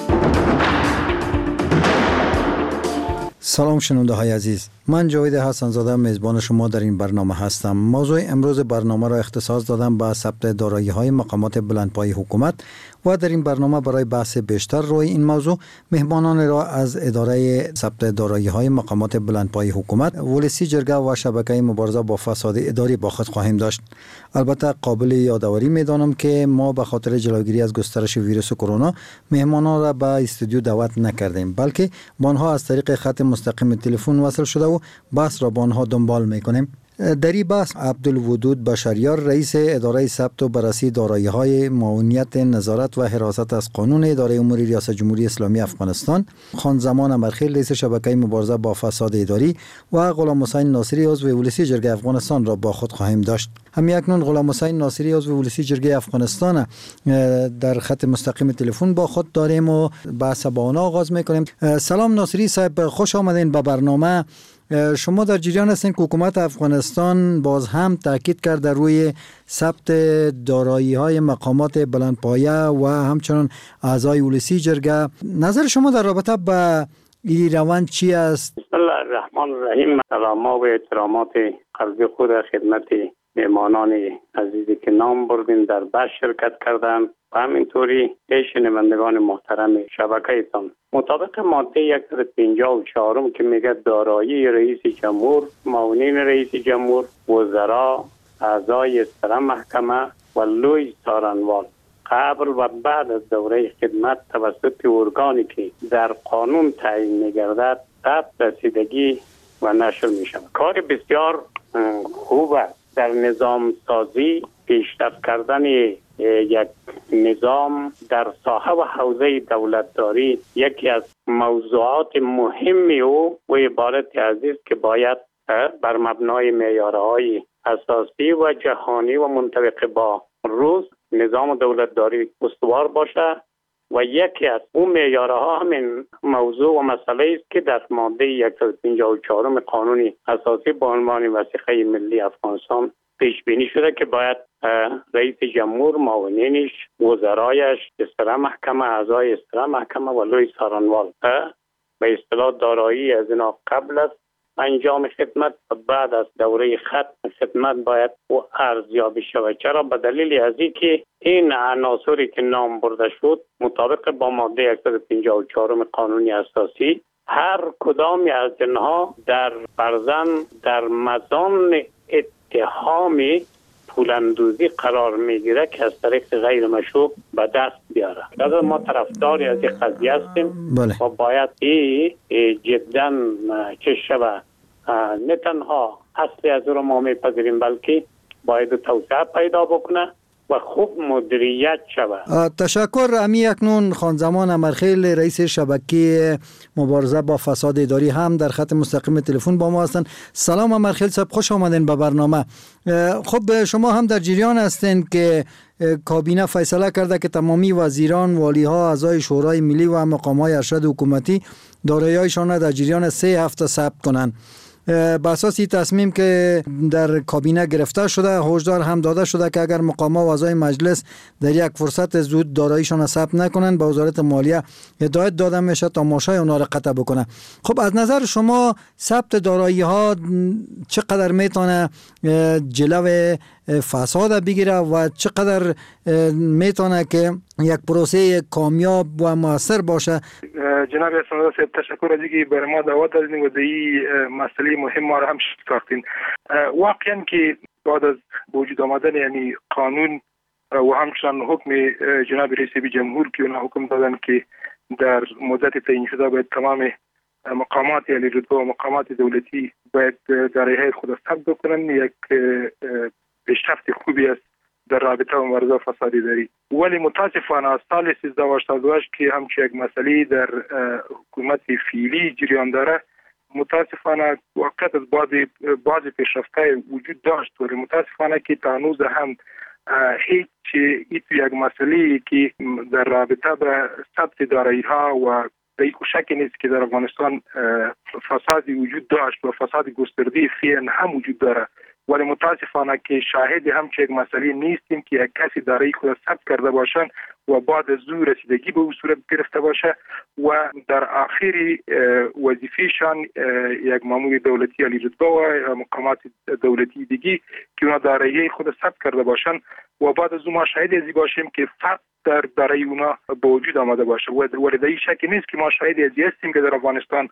سلام شنونده های عزیز، من جاوید حسن زاده میزبان شما در این برنامه هستم. موضوع امروز برنامه را اختصاص دادم به ثبت دارایی های مقامات بلندپایه حکومت و در این برنامه برای بحث بیشتر روی این موضوع مهمانان را از اداره ثبت دارایی های مقامات بلندپایه حکومت، ولسی جرگه و شبکه مبارزه با فساد اداری با خود خواهیم داشت. البته قابل یادآوری میدانم که ما به خاطر جلوگیری از گسترش ویروس کرونا مهمانان را به استودیو دعوت نکردیم، بلکه با آنها از طریق خط مستقیم تلفن وصل شده و بحث را با آنها دنبال میکنیم. در این بحث عبدالودود بشریار، رئیس اداره ثبت و بررسی دارایی‌های معاونیت نظارت و حراست از قانون اداره امور ریاست جمهوری اسلامی افغانستان، خان زمان امرخیل، رئیس شبکه مبارزه با فساد اداری و غلام حسین ناصری عضو ولسی جرگه افغانستان را با خود خواهیم داشت. همین اکنون غلام حسین ناصری عضو ولسی جرگه افغانستان در خط مستقیم تلفن با خود داریم و بحث با آن آغاز میکنیم. سلام ناصری صاحب، خوش آمدین به برنامه. شما در جریان هستین که حکومت افغانستان باز هم تاکید کرد در روی ثبت دارایی‌های مقامات بلندپایه و همچنان اعضای ولسی جرگه. نظر شما در رابطه با این روند چی است؟ بسم الله الرحمن الرحیم. سلام و احترامات قلبی خود خدمت مهمانان عزیزی که نام بردین در بحث شرکت کردند و همینطوری شنوندگان محترم شبکه‌تان. مطابق ماده 154 که میگه دارایی رئیس جمهور، معاونین رئیس جمهور، وزرا، اعضای سر محکمه و لوی څارنوال قبل و بعد از دوره خدمت توسط ارگانی که در قانون تعیین می‌گردد ثبت رسیدگی و نشر می‌شود. کار بسیار خوب است. در نظام سازی پیشرفت کردن یک نظام در ساحه و حوزه دولتداری یکی از موضوعات مهمی و عبارت عزیز که باید بر مبنای معیارهای اساسی و جهانی و منطبق با روز نظام دولتداری استوار باشه و یکی از اون معیارها همین موضوع و مسئله است که در ماده 154 قانون اساسی با عنوان وثیقه ملی افغانستان پیش بینی شده که باید رئیس جمهور، معاونینش، وزرایش، استرا محکمه، اعضای استرا محکمه و لوی سارنوال به اصطلاح دارایی از اینا قبل از انجام خدمت و بعد از دوره ختم خدمت باید او ارزیابی شود. چرا؟ به دلیل از اینکه این عناصری که نام برده شد مطابق با ماده 154 قانون اساسی هر کدامی از اینها در مزان اتهام پولاندوزی قرار میگیره که از طریق غیر مشروع به دست بیاره. لذا ما طرفداری از این قضیه هستیم و باید جدا چه شود نه تنها اصلی از رو ما میپذیریم بلکه باید توسعه پیدا بکنه و خوب مدیریت شود. تشکر. امی اکنون خانزمان امرخیل رئیس شبکه مبارزه با فساد اداری هم در خط مستقیم تلفن با ما هستند. سلام امرخیل صاحب، خوش آمدین به برنامه. خب شما هم در جریان هستین که کابینه فیصله کرده که تمامی وزیران، والیها، اعضای شورای ملی و مقامات ارشد حکومتی دارایی‌هایشان را در جریان 3 هفته ثبت کنند. به اساس این تصمیم که در کابینه گرفته شده، هشدار هم داده شده که اگر مقامات و اعضای مجلس در یک فرصت زود داراییشان را ثبت نکنند به وزارت مالیه هدایت داده میشه تا ماشای اونا را قطع بکنه. خب از نظر شما ثبت دارایی ها چقدر میتونه جلو فساد بگیره و چقدر میتونه که یک پروسه کامیاب و موثر باشه؟ جناب اسماعیل صاحب تشکر از اینکه برای ما دعوت دادین و در این مسئله مهم ما را هم شکافتین. واقعا که بعد از وجود آمدن یعنی قانون و همچنان حکم جناب رئیس جمهور که اونا حکم دادن که در مدت تعیین شده باید تمام مقامات یعنی رتبه و مقامات دولتی باید دارایی‌های خود ثبت بکنن، یک پیشرفت خوبی است در رابطه با مبارزه با فساد اداری. ولی متاسفانه از سال 1388 که همچنین یک مسئله در حکومت فعلی جریان داره، متاسفانه واقعیت از بعض پیشرفت‌های وجود داشت ولی متاسفانه که تا هنوز هم هیچ یک مسئله که در رابطه با ثبت دارایی‌ها و به شکی نیست که در افغانستان فسادی وجود داشت و فساد گسترده فعلا هم وجود داره، ولی متاسفانه که شاهد همچنین مسئله نیستیم که یک کسی دارایی خود ثبت کرده باشن و بعد از او رسیدگی به او صورت گرفته باشه و در آخری وظیفه‌شان یک مامور دولتی عالی رتبه و مقامات دولتی دیگی که اونا دارایی خود ثبت کرده باشن و بعد از او ما شاهد ازی باشیم که فرد در دارایی اونا به وجود آمده باشه. ولی در این شکی نیست که ما شاهد ازی هستیم که در افغانستان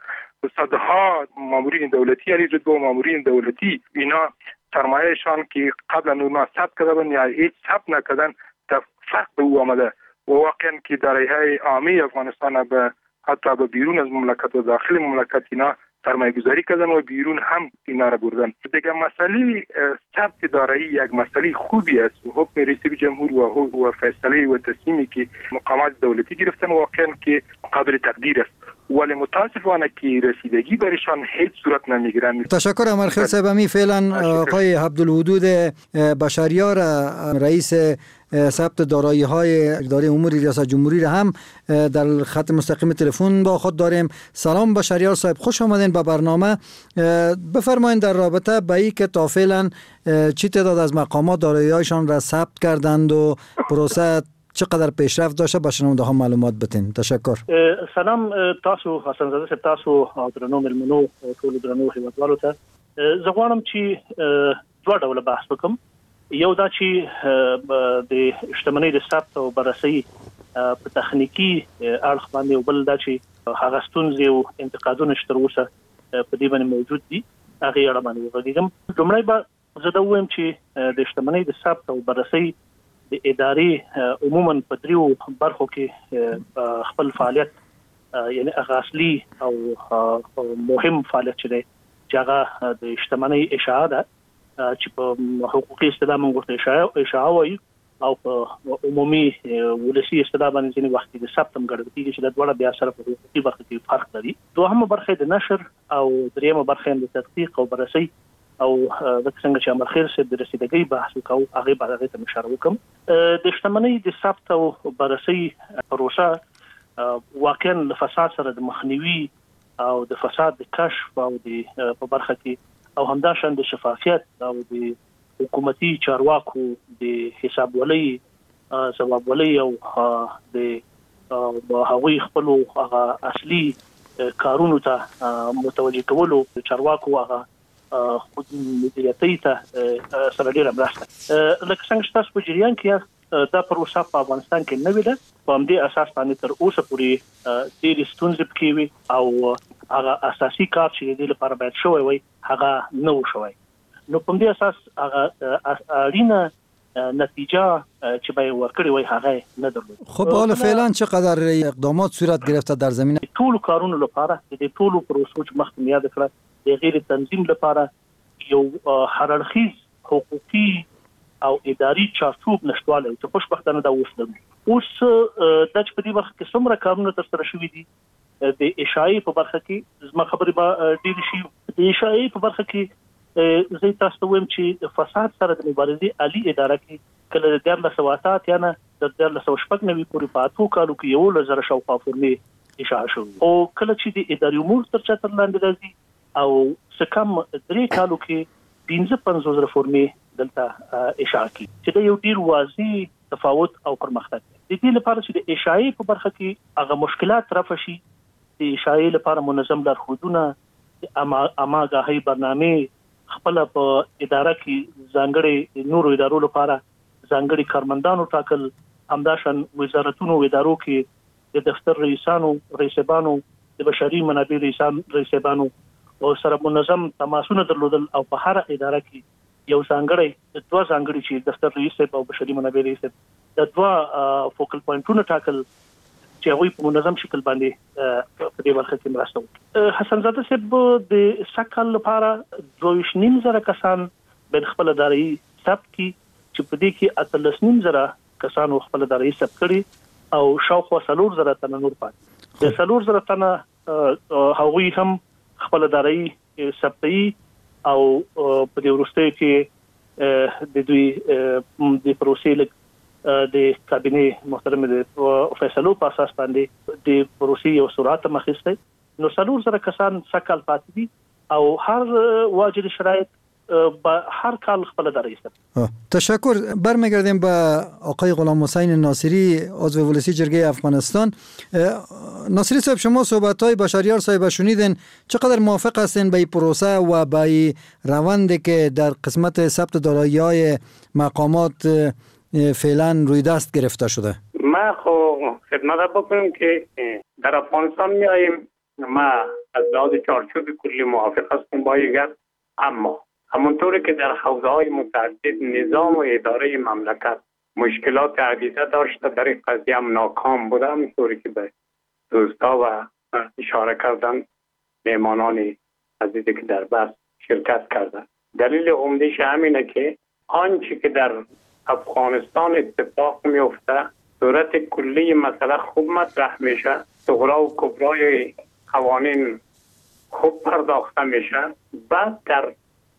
صدها مامورین دولتی عالی رتبه و مامورین دولتی اینا سرمایه‌شان که قبلا اونا ثبت کردن یا هیچ ثبت نکردن فرق به او آمده و واقعا که دارایی‌های عامی افغانستان به حتی به بیرون از مملکت و داخل مملکت اینا سرمایه گذاری کردن و بیرون هم اینا را بردن. دیگه مسئله ثبت دارایی یک مسئله خوبی است و حکم رئیس جمهور و فیصله و تصمیمی که مقامات دولتی گرفتن واقعا که قابل تقدیر است، ولی متاسفانه که رسیدگی برشان هیچ صورت نمیگیرن. تشکر امرخیل صاحب. امی فعلا آقای عبدالودود بشریار رئیس ثبت دارایی های اداره امور ریاست جمهوری را هم در خط مستقیم تلفن با خود داریم. سلام بشریار صاحب، خوش آمدین به برنامه. بفرمایید در رابطه با این که تا فعلا چی تعداد از مقامات دارایی هایشان را ثبت کردند و پروسه چقدر پیشرفت داشته به شنونده ها معلومات بتین. تشکر. سلام تاسو حسن زاده صاحب، تاسو درنو ملمنو ټول درنو هیوادوالو ته زه غواړم چې دوه ډوله بحث وکم. یو دا چې د شتمنۍ د ثبت او بررسي په تخنیکی اړخ باندې او بل دا چې هغه ستونزې او انتقادونه چې تر اوسه په دې باندې موجود دي هغه اړه باندې وغږیږم. لومړی به زه دا وایم چې د شتمنۍ د ثبت او بررسي د ادارې عموما په دریو برخو کې خپل فعالیت یعنی اصلي او مهم فعالیت چې دی چې هغه د شتمنۍ اشاعه ده چې په حقوقي اصطلاح موږ ورته اشاعه وایي او په عمومي ولسی اصطلاح باندې ځینې وخت د ثبت هم ګڼل کېږي چې د دوړه بیا سره په حقوقي برخه کې فرق لري. دوهمه برخه د نشر او دریمه برخه د تحقیق او بررسي او د څنګه چې امر خیر سره د رسیدګۍ بحث وکاو هغه باندې ته اشاره وکم. د شتمنۍ د ثبت او بررسي پروسه واقعا د فساد سره د مخنیوي او د فساد د کشف او د په برخه کې او همداشان د شفافیت او د حکومتي چارواکو د حسابولۍ ثوابولۍ او د هغوی خپل اصلي کارونو ته متوجه کولو چارواکو هغه خود مدیریتي ته سره ډیره مرسته. لکه څنګه چې تاسو په جریان کې دا پروسه په افغانستان کې نه ویده په همدې اساس باندې تر اوسه پورې ډېرې ستونزې پکې وي او هغه اساسي کار چې د لپاره باید شوی وي هغه نه و شوی. نو په همدې اساس هغه اړینه نتیجه چې به ورکړي وي هغه نه درلود. خب حالا فعلا چقدر اقدامات صورت گرفته در زمینه ټول کارونو لپاره د ټولو پروسو چې مخکې یاد کړه د غیر تنظیم لپاره یو هررخیز حقوقي او اداري چارچوب نشټواله چې خوشبختانه دا اوس د چې په دې وخت کې څومره کارونه تر سره شوي دي د اشاعې په برخه کې زما خبرې به ډېرې شي. د اشاعې په برخه کې زه تاسو ته وایم چې د فساد سره د مبارزې عالی اداره کې کله د 1988 یا نه د 1990 پورې په 8 کالو کې 1000 شاوخوا فورمې اشاعه شوې او کله چې د اداري امور تر چتر لاندې راځي او سکم 3 کالو کې 55,000 فورمې دلته اشاعه کی چې دا یو ډیر واضح تفاوت او پرمختګ دی. د دې لپاره چې د اشاعې په برخه کې هغه مشکلات رفع شي د اشاعې لپاره منظم لارښودونه اماګاهي برنامه خپل په اداره کې ځانګړي نورو ادارو لپاره ځانګړي کارمندانو ټاکل همداشان وزارتونو ادارو کې د دفتر رئیسانو د بشري منابع رئیسانو او سره منظم تماسونه درلودل او په هر اداره کې یو ځانګړي دوه ځانګړي چې دفتر رئیس او بشري منابع رئیس د دوه فوکل پوینټونو ټاکل چې هغوی په منظم شکل باندې په دې برخه کې مرسته وکړي. حسن زاده صاحب د سکهال لپاره 2.5 کسان بین خپل اداري ثبت کی چې په دې کې 13.5 کسان خپل اداري ثبت کړي او شاوخوا 4,000 تنه نور پاتې. د 4,000 تنه هغوی هم خپل اداري ثبتي او په دې ورسته کې د دوی د پروسې د کابینه محترم د فیصلو په اساس باندې د پروسې او سرعت مخسته نو 4,000 کسان سکهال پاتې دي او هر واجد شرایط هر کال خپل اداره. تشکر. برمیگردیم به آقای غلام حسین ناصری عضو ولسی جرگه افغانستان. ناصری صاحب شما صحبت‌های بشریار صاحب شنیدین، چقدر موافق هستین به این پروسه و به این روندی که در قسمت ثبت دارایی‌های مقامات فعلا روی دست گرفته شده؟ ما خدمت بکنم که در افغانستان میاییم، ما از لحاظ چارچوب کلی موافق هستیم با این گپ، اما همونطوری که در حوزه‌های متعدد نظام و اداره مملکت مشکلات عدیده داشته در این قضیه هم ناکام بوده، همونطوری که به دوستا و اشاره کردن مهمانان عزیزی که در بحث شرکت کردن. دلیل عمده‌اش همینه که آنچه که در افغانستان اتفاق میفته صورت کلی مسئله خوب مطرح میشه، صغرا و کبرای قوانین خوب پرداخته میشه، بعد در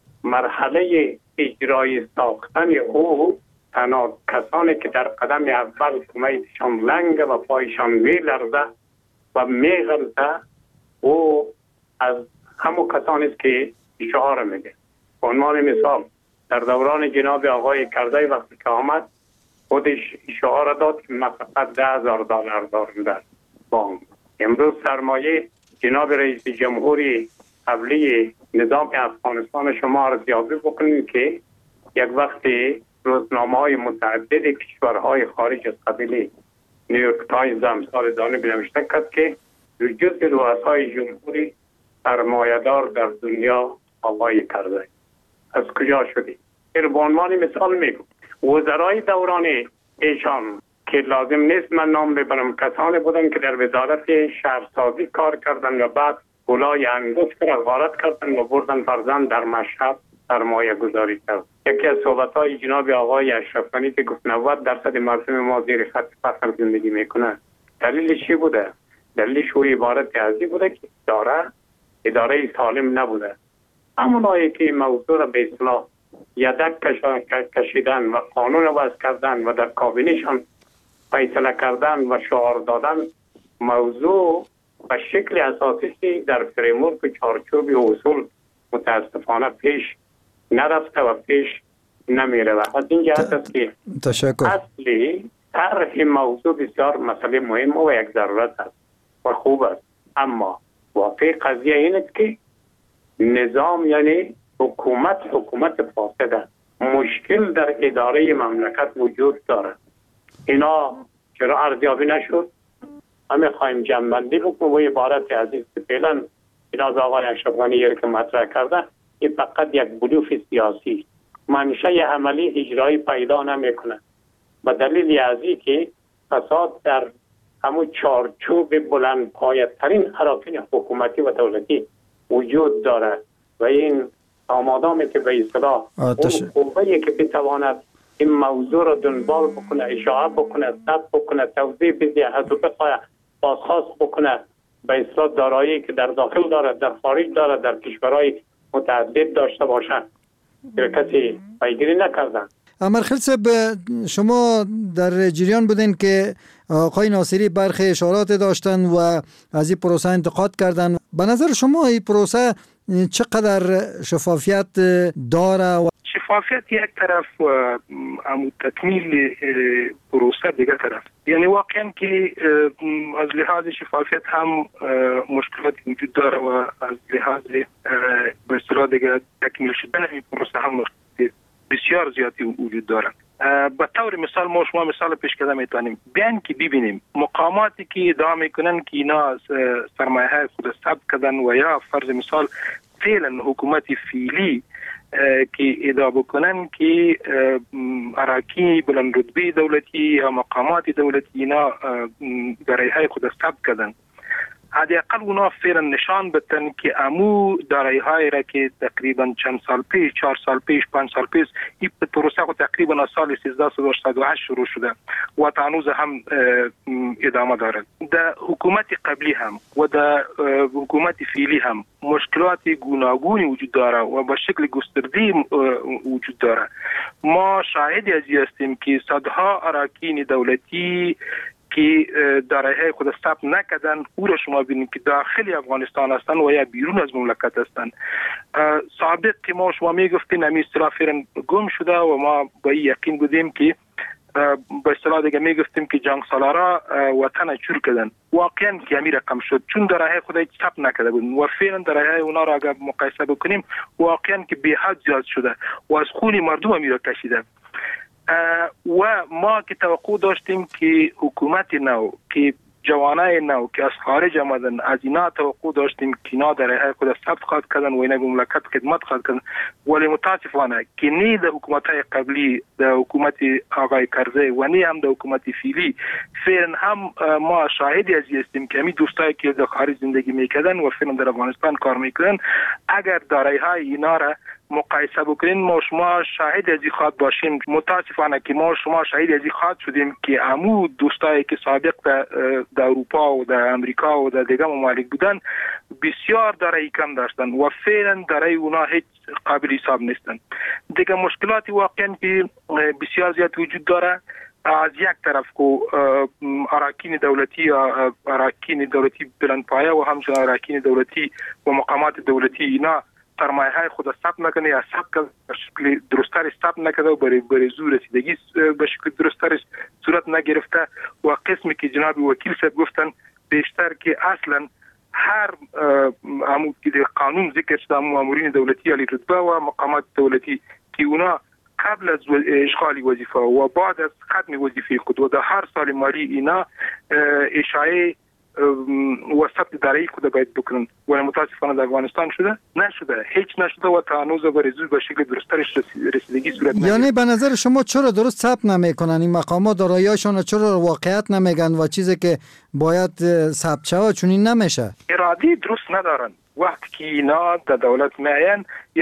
مرحله اجرای ساختن او تنها کسانی که در قدم اول کمیتشان لنگ و پایشان میلرزه و میغلطه او از همون کسانی است که اشاره میگه. به عنوان مثال در دوران جناب آقای کرزی وقتی که آمد خودش اشاره داد که ما فقط $10,000 داریم در بانک. امروز سرمایه جناب رئیس جمهوری قبلی نظام افغانستان شما ارزیابی بکنید که یک وقتی روزنامه‌های متعدد کشورهای خارج از قبیل نیویورک تایمز امثال دانه نوشته کرد که جز رؤسای جمهوری سرمایه‌دار در دنیا آقای کرزی از کجا شدی؟ به عنوان مثال میگم وزرای دوران ایشان که لازم نیست من نام ببرم کسانی بودن که در وزارت شهرسازی کار کردن و بعد گلای انگشت را غارت کردن و بردن فرزند در مشهد سرمایه گذاری کرد. یکی از صحبت‌های جناب آقای اشرف غنی که گفت 90% مردم ما زیر خط فقر زندگی میکنند. دلیلش چی بوده؟ دلیلش او عبارت از این بوده که اداره سالم نبوده. همونایی که موضوع را به اصطلاح یدک کشیدن و قانون وضع کردن و در کابینه‌شان فیصله کردن و شعار دادن، موضوع به شکل اساسی در فریمورک و چارچوب اصول متاسفانه پیش نرفته و پیش نمیره. و از این جهت است که اصلی طرح موضوع بسیار مسئله مهم و یک ضرورت است و خوب است، اما واقع قضیه این است که نظام یعنی حکومت فاسده. مشکل در اداره مملکت وجود داره. اینا چرا ارزیابی نشد؟ همه خواهیم جنبندی بکنم و عبارت عزیز که فعلا جناب آقای اشرف غنی که مطرح کرده این فقط یک بلوف سیاسی، منشأ عملی اجرایی پیدا نمیکنه. به دلیل از این که فساد در همون چارچوب بلند پایه‌ترین اراکین حکومتی و دولتی وجود داره و این آمادامی که به اصطلاح اون قوه‌ای که بتواند این موضوع را دنبال بکنه، اشاعه بکنه، ثبت بکنه، توضیح بده، حتی بخواه بازخواست بکنه، به اصطلاح دارایی که در داخل داره، در خارج داره، در کشورهای متعدد داشته باشه، کسی پیگیری نکردن. امرخیل صاحب، شما در جریان بودین که آقای ناصری برخی اشارات داشتن و از این پروسه انتقاد کردن. به نظر شما این پروسه چقدر شفافیت داره؟ شفافیت یک طرف و تکمیل پروسه دیگر طرف. یعنی واقعا که از لحاظ شفافیت هم مشکلات وجود داره و از لحاظ به اصطلاح دیگر تکمیل شدن این پروسه هم بسیار زیادی وجود داره. به طور مثال ما شما مثال پیش کرده میتونیم بیان که ببینیم مقاماتی که ادعا میکنن که اینا سرمایه خود ثبت کردن و یا فرض مثال فعلا حکومت فعلی که ادعا بکنن که اراکین بلند رتبه دولتی یا مقامات دولتی اینا دارایی‌های خود ثبت کردن، حداقل اونا فعلا نشان بدن که امو دارایی‌های را که تقریبا چند سال پیش، 4 سال پیش، 5 سال پیش این پروسه خود تقریبا از سال 1308 شروع شده و تا هنوز هم ادامه دارد. در حکومت قبلی هم و در حکومت فعلی هم مشکلات گوناگونی وجود داره و به شکل گسترده وجود داره. ما شاهد از این هستیم که صدها اراکین دولتی که دارایی‌های خود ثبت نکردن او را شما ببینید که داخل افغانستان هستند و یا بیرون از مملکت هستند. سابق که ما شما میگفتین همین اصطلاح فعلا گم شده و ما با این یقین بودیم که به اصطلاح دیگه میگفتیم که جنگ سالارا وطن چور کردن. واقعا که همین رقم شد چون دارایی‌های خود ثبت نکرده بودن و فعلا دارایی‌های اونا را اگر مقایسه بکنیم واقعا که به حد زیاد شده و از خون مردم هم را کشیده. و ما که توقع داشتیم که حکومت نو که جوانای نو که از خارج آمدن از اینا توقع داشتیم که اینا در خود ثبت خواهد کردن و اینا به مملکت خدمت خواهد کردن، ولی متاسفانه که نه در حکومت‌های قبلی در حکومت آقای کرزی و نه هم در حکومت فعلی فعلا هم ما شاهدی از هستیم که همین دوستایی که در خارج زندگی میکردن و فعلا در افغانستان کار میکردن اگر دارایی‌های اینا را مقایسه بکنین ما شما شاهد از این خواهد باشیم. متاسفانه که ما شما شاهد از این خواهد شدیم که عمو دوستایی که سابق در اروپا و در امریکا و در دیگه ممالک بودن بسیار دارایی کم داشتن و فعلا دارایی اونا هیچ قابل حساب نیستن. دیگه مشکلاتی واقعا که بسیار زیاد وجود داره. از یک طرف که اراکین دولتی یا اراکین دولتی بلندپایه و همچنین اراکین دولتی و مقامات دولتی اینا سرمایه‌های خود ثبت نکنه یا ثبت به شکل درست‌تر ثبت نکرده و برای زور رسیدگی به شکل درست‌تر صورت نگرفته و قسمی که جناب وکیل صاحب گفتن بیشتر که اصلا هر عمود که در قانون ذکر شده مامورین دولتی علی رتبه و مقامات دولتی که اونا قبل از اشغال وظیفه و بعد از ختم وظیفه خود و در هر سال مالی اینا اشاعه و ثبت دارایی خود باید بکنن و متاسفانه در افغانستان نشده هیچ نشده و تا هنوز برای به شکل درست‌ترش رسیدگی صورت نگرفته. یعنی به نظر شما چرا درست ثبت نمیکنن این مقامات دارایی‌هاشون، چرا واقعیت نمیگن و چیزی که باید ثبت شود چون این نمیشه؟ اراده درست ندارن. وقتی که اینا در دولت میاین یعنی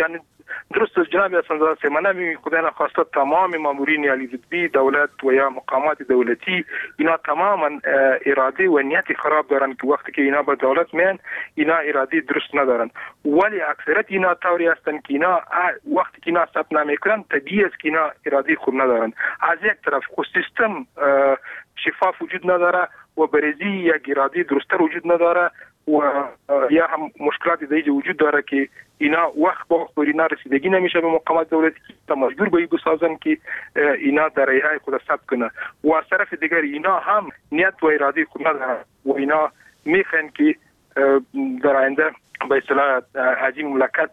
درست جناب حسن‌زاده صاحب، من خدای نخواسته تمام مامورین علی رتبی دولت و یا مقامات دولتی اینا تماما اراده و نیت خراب دارن که وقتی که اینا به دولت میان اینا اراده درست ندارن، ولی اکثریت اینا طوری هستن که اینا وقتی که اینا ثبت نمیکنن طبیعی است که اینا اراده خوب ندارن. از یک طرف خود سیستم شفاف وجود نداره و برزی یک اراده درستر وجود نداره و یا هم مشکلات دیگه وجود داره که اینا وقت با وقت اینا رسیدگی نمیشه به مقامات دولتی که مجبور به بسازن که اینا در رای خود ثبت کنه و از طرف دیگر اینا هم نیت و اراده خود نداره و اینا میخوان که در آینده به اصطلاح از این مملکت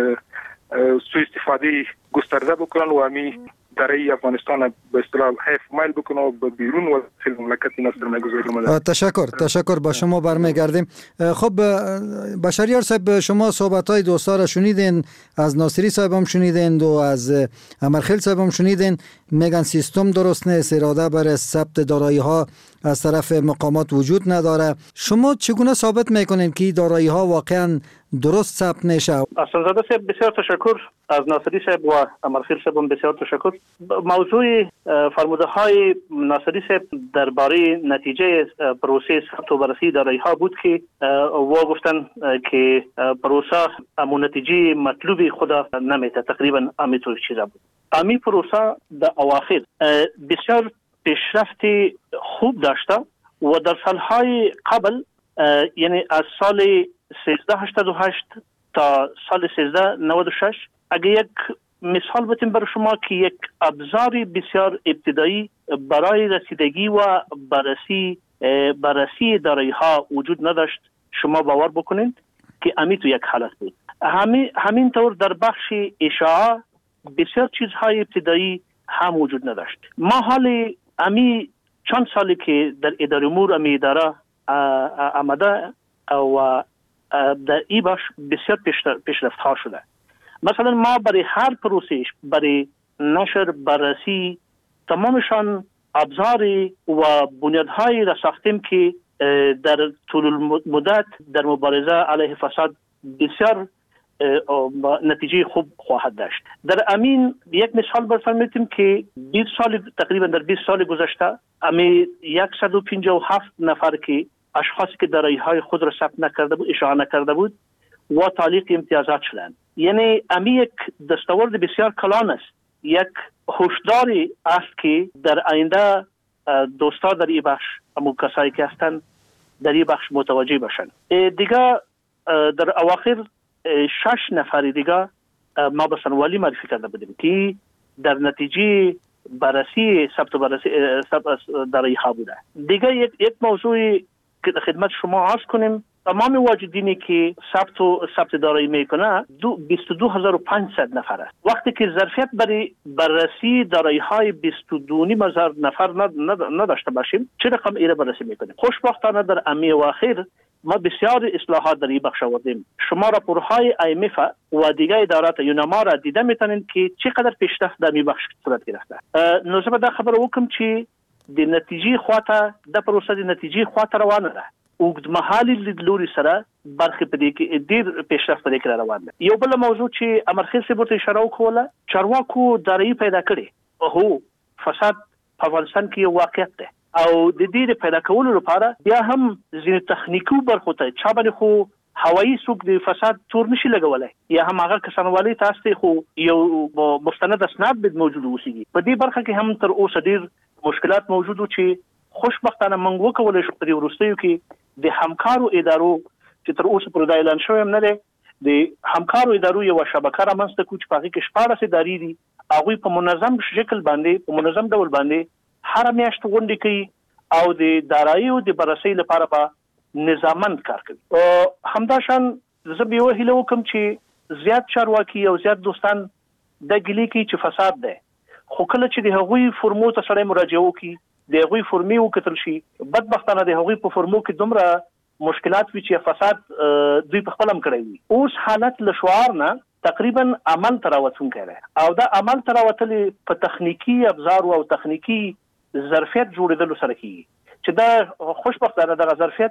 سوء استفاده گسترده بکنن و همی در افغانستان به اصطلاح حیف مایل بکنه و به بیرون و خیلی مملکت اینا سرمایه‌گذاری. تشکر با شما برمیگردیم. خب بشریار صاحب، شما صحبت‌های دوستا را شنیدین، از ناصری صاحب هم شنیدین و از امرخیل صاحب هم شنیدین، میگن سیستم درست نیست، اراده برای ثبت دارایی‌ها از طرف مقامات وجود نداره. شما چگونه ثابت میکنین که دارایی‌ها واقعا درست ثبت میشه؟ حسن‌زاده صاحب بسیار تشکر، از ناصری صاحب و امرخیل صاحب بسیار تشکر. موضوع فرموده های ناصری صاحب درباره نتیجه پروسه ثبت و بررسی دارایی‌ها بود که گفتن که پروسه امون نتیجه مطلوبی خدا نمیته، تقریبا همینطور چیزا بود. امی پروسه در اواخر بسیار پیشرفت خوب داشته و در سالهای قبل، یعنی از سال 1388 تا سال 1396 اگه یک مثال بتیم برای شما که یک ابزار بسیار ابتدایی برای رسیدگی و بررسی دارایی‌ها وجود نداشت، شما باور بکنید که امی تو یک حالت بود. همین طور در بخش اشاعه بسیار چیزهای ابتدایی هم وجود نداشت. ما حال امی چند سالی که در اداره امور امی اداره آمده و در این بخش بسیار پیشرفت ها شده. مثلا ما برای هر پروسه برای نشر بررسی تمامشان ابزار و بنیادهای را ساختیم که در طول المدت در مبارزه علیه فساد بسیار نتیجه خوب خواهد داشت. در امین یک مثال برسانیم که 20 سال تقریبا در 20 سال گذشته امی 157 نفر که اشخاصی که دارایی‌های خود را ثبت نکرده بود، اشاعه نکرده بود و تعلیق امتیازات شدند. یعنی امی یک دستاورد بسیار کلان است، یک هشداری است که در آینده دوستا در این بخش همون کسایی که هستند در این بخش متوجه باشند. دیگه در اواخر 6 نفر دیگه ما به سنوالی معرفی کرده بودیم که در نتیجه بررسی ثبت دارایی‌ها بوده. دیگه یک موضوع که خدمت شما عرض کنیم، تمام واجدینی که ثبت دارایی میکنه 22500 نفر است. وقتی که ظرفیت برای بررسی دارایی‌های 22,500 نفر نداشته باشیم، چه رقم ایره بررسی میکنیم؟ خوشبختانه در امی اواخر ما بسیار اصلاحات در این بخش آوردیم. شما راپورهای IMF و دیگر ادارات یونما را دیده میتونید که چقدر پیشرفت در این بخش صورت گرفته. نوزه دا خبر وکم چې د نتیجې خواته د پروسه د نتیجې خواته روانه ده. اوږدمهالي لیدلوري سره برخه پدې کې ډېر پیشرفت پدې کې روان ده. یو بل موضوع چې امرخیل صاحب ته اشاره وکړه، چارواکو دارایی پیدا کړي. هو فساد په افغانستان کې یو واقعیت ده او د دې پیدا کولو لپاره بیا هم ځینې تخنیکي برخو ته چا باندې خو هوایي څوک د فساد تور نشي لګولای، یا هم هغه کسانوالي تاسو ته خو یو مستند اسناد به موجود اوسېږي. په دې برخه کې هم تر اوسه ډېر مشکلات موجود و چې خوشبختانه موږ وکولای شو په دې وروستیو کې د همکارو ادارو چې تر اوسه پر دا اعلان شوی هم نه دی، د همکارو ادارو یو شبکه رامنځته کړو چې په هغې کې 14 ادارې دي. هغوی په منظم شکل باندې په منظم ډول باندې هر میاشت غونډې کوي او د داراییو د بررسۍ لپاره به نظاممند کار کوي. همداشان زه به یوه هیله وکړم چې زیات چارواکي او زیات دوستان دا ګیلې کوي چې فساد دی، خو کله چې د هغوی فرمو ته سړی مراجعه وکړي، د هغوی فرمې وکتل شي، بدبختانه د هغوی په فرمو کې دومره مشکلات وي چې فساد دوی په خپل هم کړی وي. اوس حالت له شعار نه تقریبا عمل ته راوتونکی دی او دا عمل ته راوتلې په تخنیکي ابزارو او تخنیکي ظرفیت جوړېدلو سره کېږي چې دا خوشبختانه دغه ظرفیت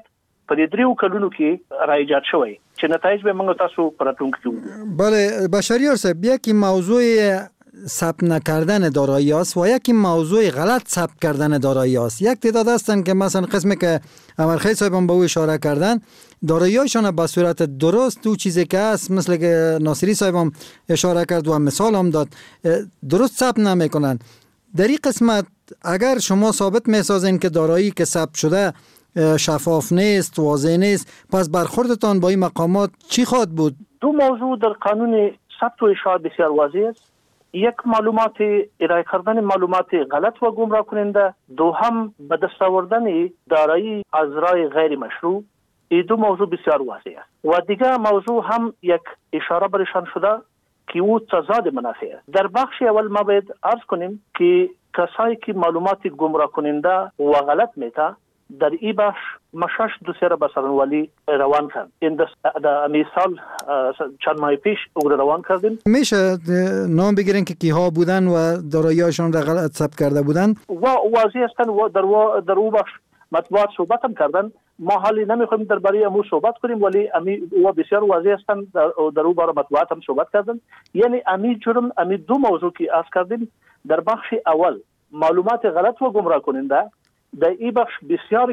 په دې دریو کلونو کې راایجاد شوی چې نتایج به موږ تاسو پراتونکو کې. بله بشریار صاحب، یکی موضوع ثبت نکردن دارایی است و یکی موضوع غلط ثبت کردن دارایی است. یک تعداد هستن که مثلا قسمی که امرخیل صاحب هم به او اشاره کردن، دارایی‌هایشان به صورت درست دو چیزی که است، مثل که ناصری صاحب هم اشاره کرد و مثال هم داد، درست ثبت نمیکنن. در این قسمت اگر شما ثابت میسازین که دارایی که ثبت شده شفاف نیست، واضح نیست، پس برخوردتان با این مقامات چی خواهد بود؟ دو موضوع در قانون ثبت و اشاعت بسیار واضح است. یک، معلومات ارائه کردن معلومات غلط و گمراه کننده. دوم، به دست آوردن دارایی از راه غیر مشروع. این دو موضوع بسیار واضح است. و دیگه موضوع هم یک اشاره برشان شده که او تضاد منافع است. در بخش اول ما باید عرض کنیم که کسایی که معلومات گمراه کننده و غلط میته در این بخش مشش دو سر به سرنوالی روان کرد. این در مثال چند ماه پیش او روان کردیم. میشه نام بگیرین که کیها بودن و دارایی‌هاشون را غلط ثبت کرده بودن؟ و واضح هستن و در او بخش مطبوعات صحبت هم کردن. ما حالی نمیخوایم درباره امو صحبت کنیم، ولی و بسیار واضح هستن در او باره مطبوعات هم صحبت کردن. یعنی جرم دو موضوع که عرض کردیم. در بخش اول معلومات غلط و گمراه کننده، در این بخش بسیاری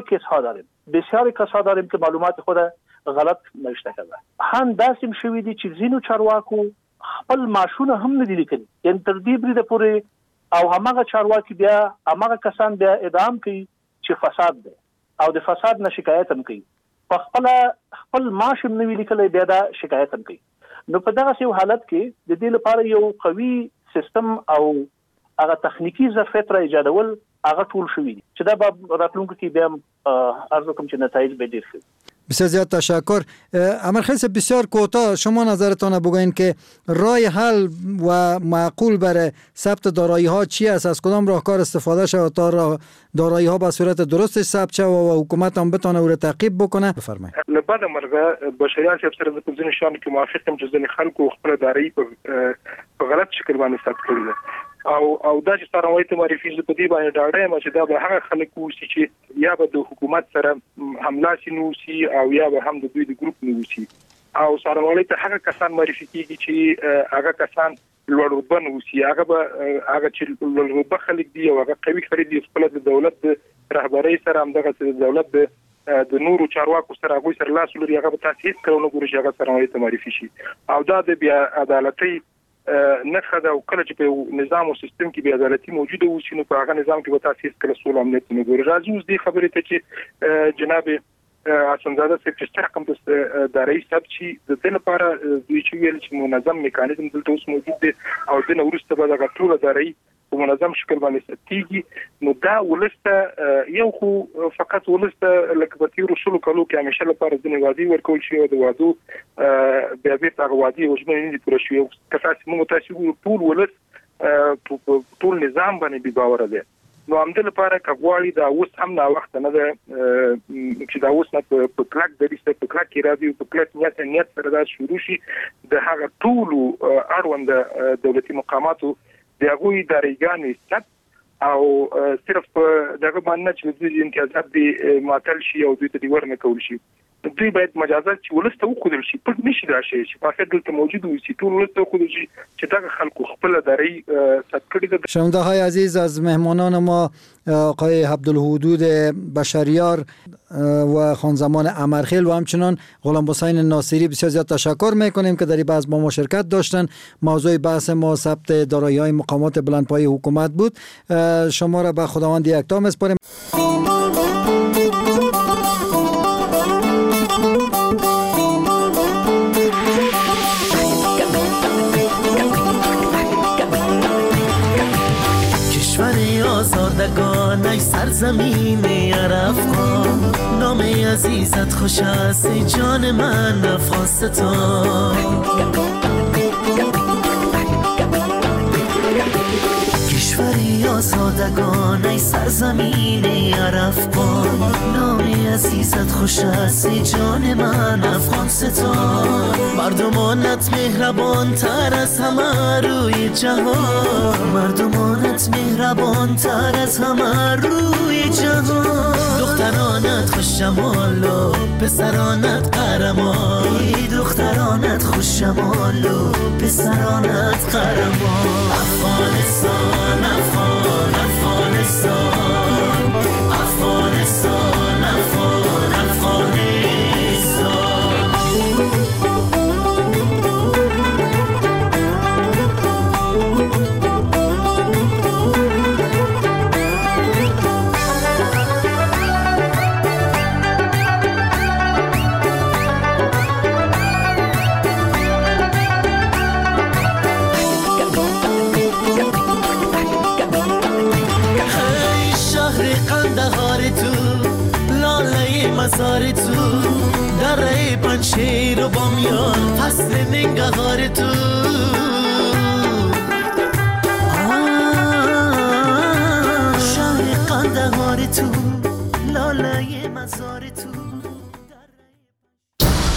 کسا داریم که معلومات خود غلط نوشته کرده. هم داسیم شویدی چې ځینو چارواکو خپل معاشونه هم نه دي لیکلي، یعنی تر دې بریده پورې او هماغه چارواکي بیا هماغه کسان بیا ادعام کوي چې فساد دی او د فساد نه شکایت هم کوي، په خپل معاش هم نه وی لیکلی بیا دا شکایت هم کوي. نو په دغه یو حالت کې د دې لپاره یو قوي سیستم او هغه تخنیکی ظرفیت را ایجادول هغه ټول شوی چې دا به راتلونکو کې بیا عرض کوم چې نتایج به ډیر شي. بسیار زیاد تشکر. امرخیل صاحب بسیار کوتاه شما نظرتان بگوین که راه حل و معقول برای ثبت دارایی ها چی است؟ از کدام راهکار استفاده شود تا دارایی ها به صورت درست ثبت شود و حکومت هم بتونه او را تعقیب بکنه؟ بفرمایید. لبعد مرغه بشریان صاحب سره د ځینې شان کې موافقم چې ځینې خلکو خپل دارایی په غلط شکل باندې ثبت کړی او دا چې څنګه ته معرفي په دې باندې ډاډه یم چې دا به هغه خلک وسی چې یا به د حکومت سره حمله شنوسی او یا به هم د دوی د ګروپ نوسی او څنګه ته هغه کسان معرفي کیږي چې هغه کسان لوړ رتبه نوسی، هغه چې لوړ رتبه خلک دي او هغه قوي خلک دي خپل د دولت رهبرۍ سره هم دغه د دولت د نورو چارواکو سره هغه سره لاس لري، هغه به تاسیس کولو ګوري چې هغه سره ته معرفي شي او دا د بیا عدالتي نخښه ده او کله چې په نظام او سیستم کې بیا عدالتي موجوده وي نو په هغه نظام کې به تاسیس کړي سول امنیت نه ګوري. راځي اوس دې خبرې ته چې جناب حسنزاده صاحب چې څنګه کوم د رئیس صاحب چې د دې لپاره دوی چې ویل چې منظم میکانیزم دلته اوس موجود دی او د نورسته به د ټول داري په منظم شکل باندې ستېږي. نو دا ولسته یو خو فقط ولسته لکه په تیرو شلو کالو کې همیشه لپاره ځینې وعدې ورکول شوي او د وعدو بیا بیرته هغه وعدې او ژمنې نه دي پوره شوي. که تاسې ګورو ټول ولس ټول نظام باندې بې باوره دی. نو همدې لپاره که غواړي دا اوس هم ناوخته نه ده چې دا اوس نه په کلک دریځ سره په کلک ارادې او په کلک نیت سره دا شروع شي د هغه ټولو اړوند دولتي مقاماتو د هغوی دارایګانې ثبت او صرف دغه باندې چې دوی امتیازات دي معطل شي او دوی ته دی ورنه کول شي. دوی باید مجازات چې ولسته وخودل شي، پټ نشي راشي چې په دلته موجود وي چې ټول ولسته وخودل شي چې دغه خلکو خپل دارایی ثبت کړي ده. شنونده های عزیز، از مهمانان ما آقای عبدالحدود بشریار و خانزمان امرخیل و همچنان غلام حسین ناصری بسیار زیاد تشکر میکنیم که در این بحث با ما شرکت داشتن. موضوع بحث ما ثبت دارایی‌های مقامات بلندپایه حکومت بود. شما را به خداوند یکتا میسپاریم. آزادگان ای سرزمین عرفان، نام عزیزت خوش است ای جان من افغانستان. کشوری آزاد زندگان ای سرزمین عرفان، نام عزیزت خوش است ای جان من افغانستان. مردمانت مهربان تر از همه روی جهان، مردمانت مهربان تر از همه روی جهان. دخترانت خوش جمال و پسرانت قهرمان، دخترانت خوش جمال و پسرانت قهرمان. افغانستان افغان افغانستان، افغانستان افغان افغانستان. مزار تو دره پنشیر و بامیان، فصل ننگهار تو شهر قندهار تو لاله مزار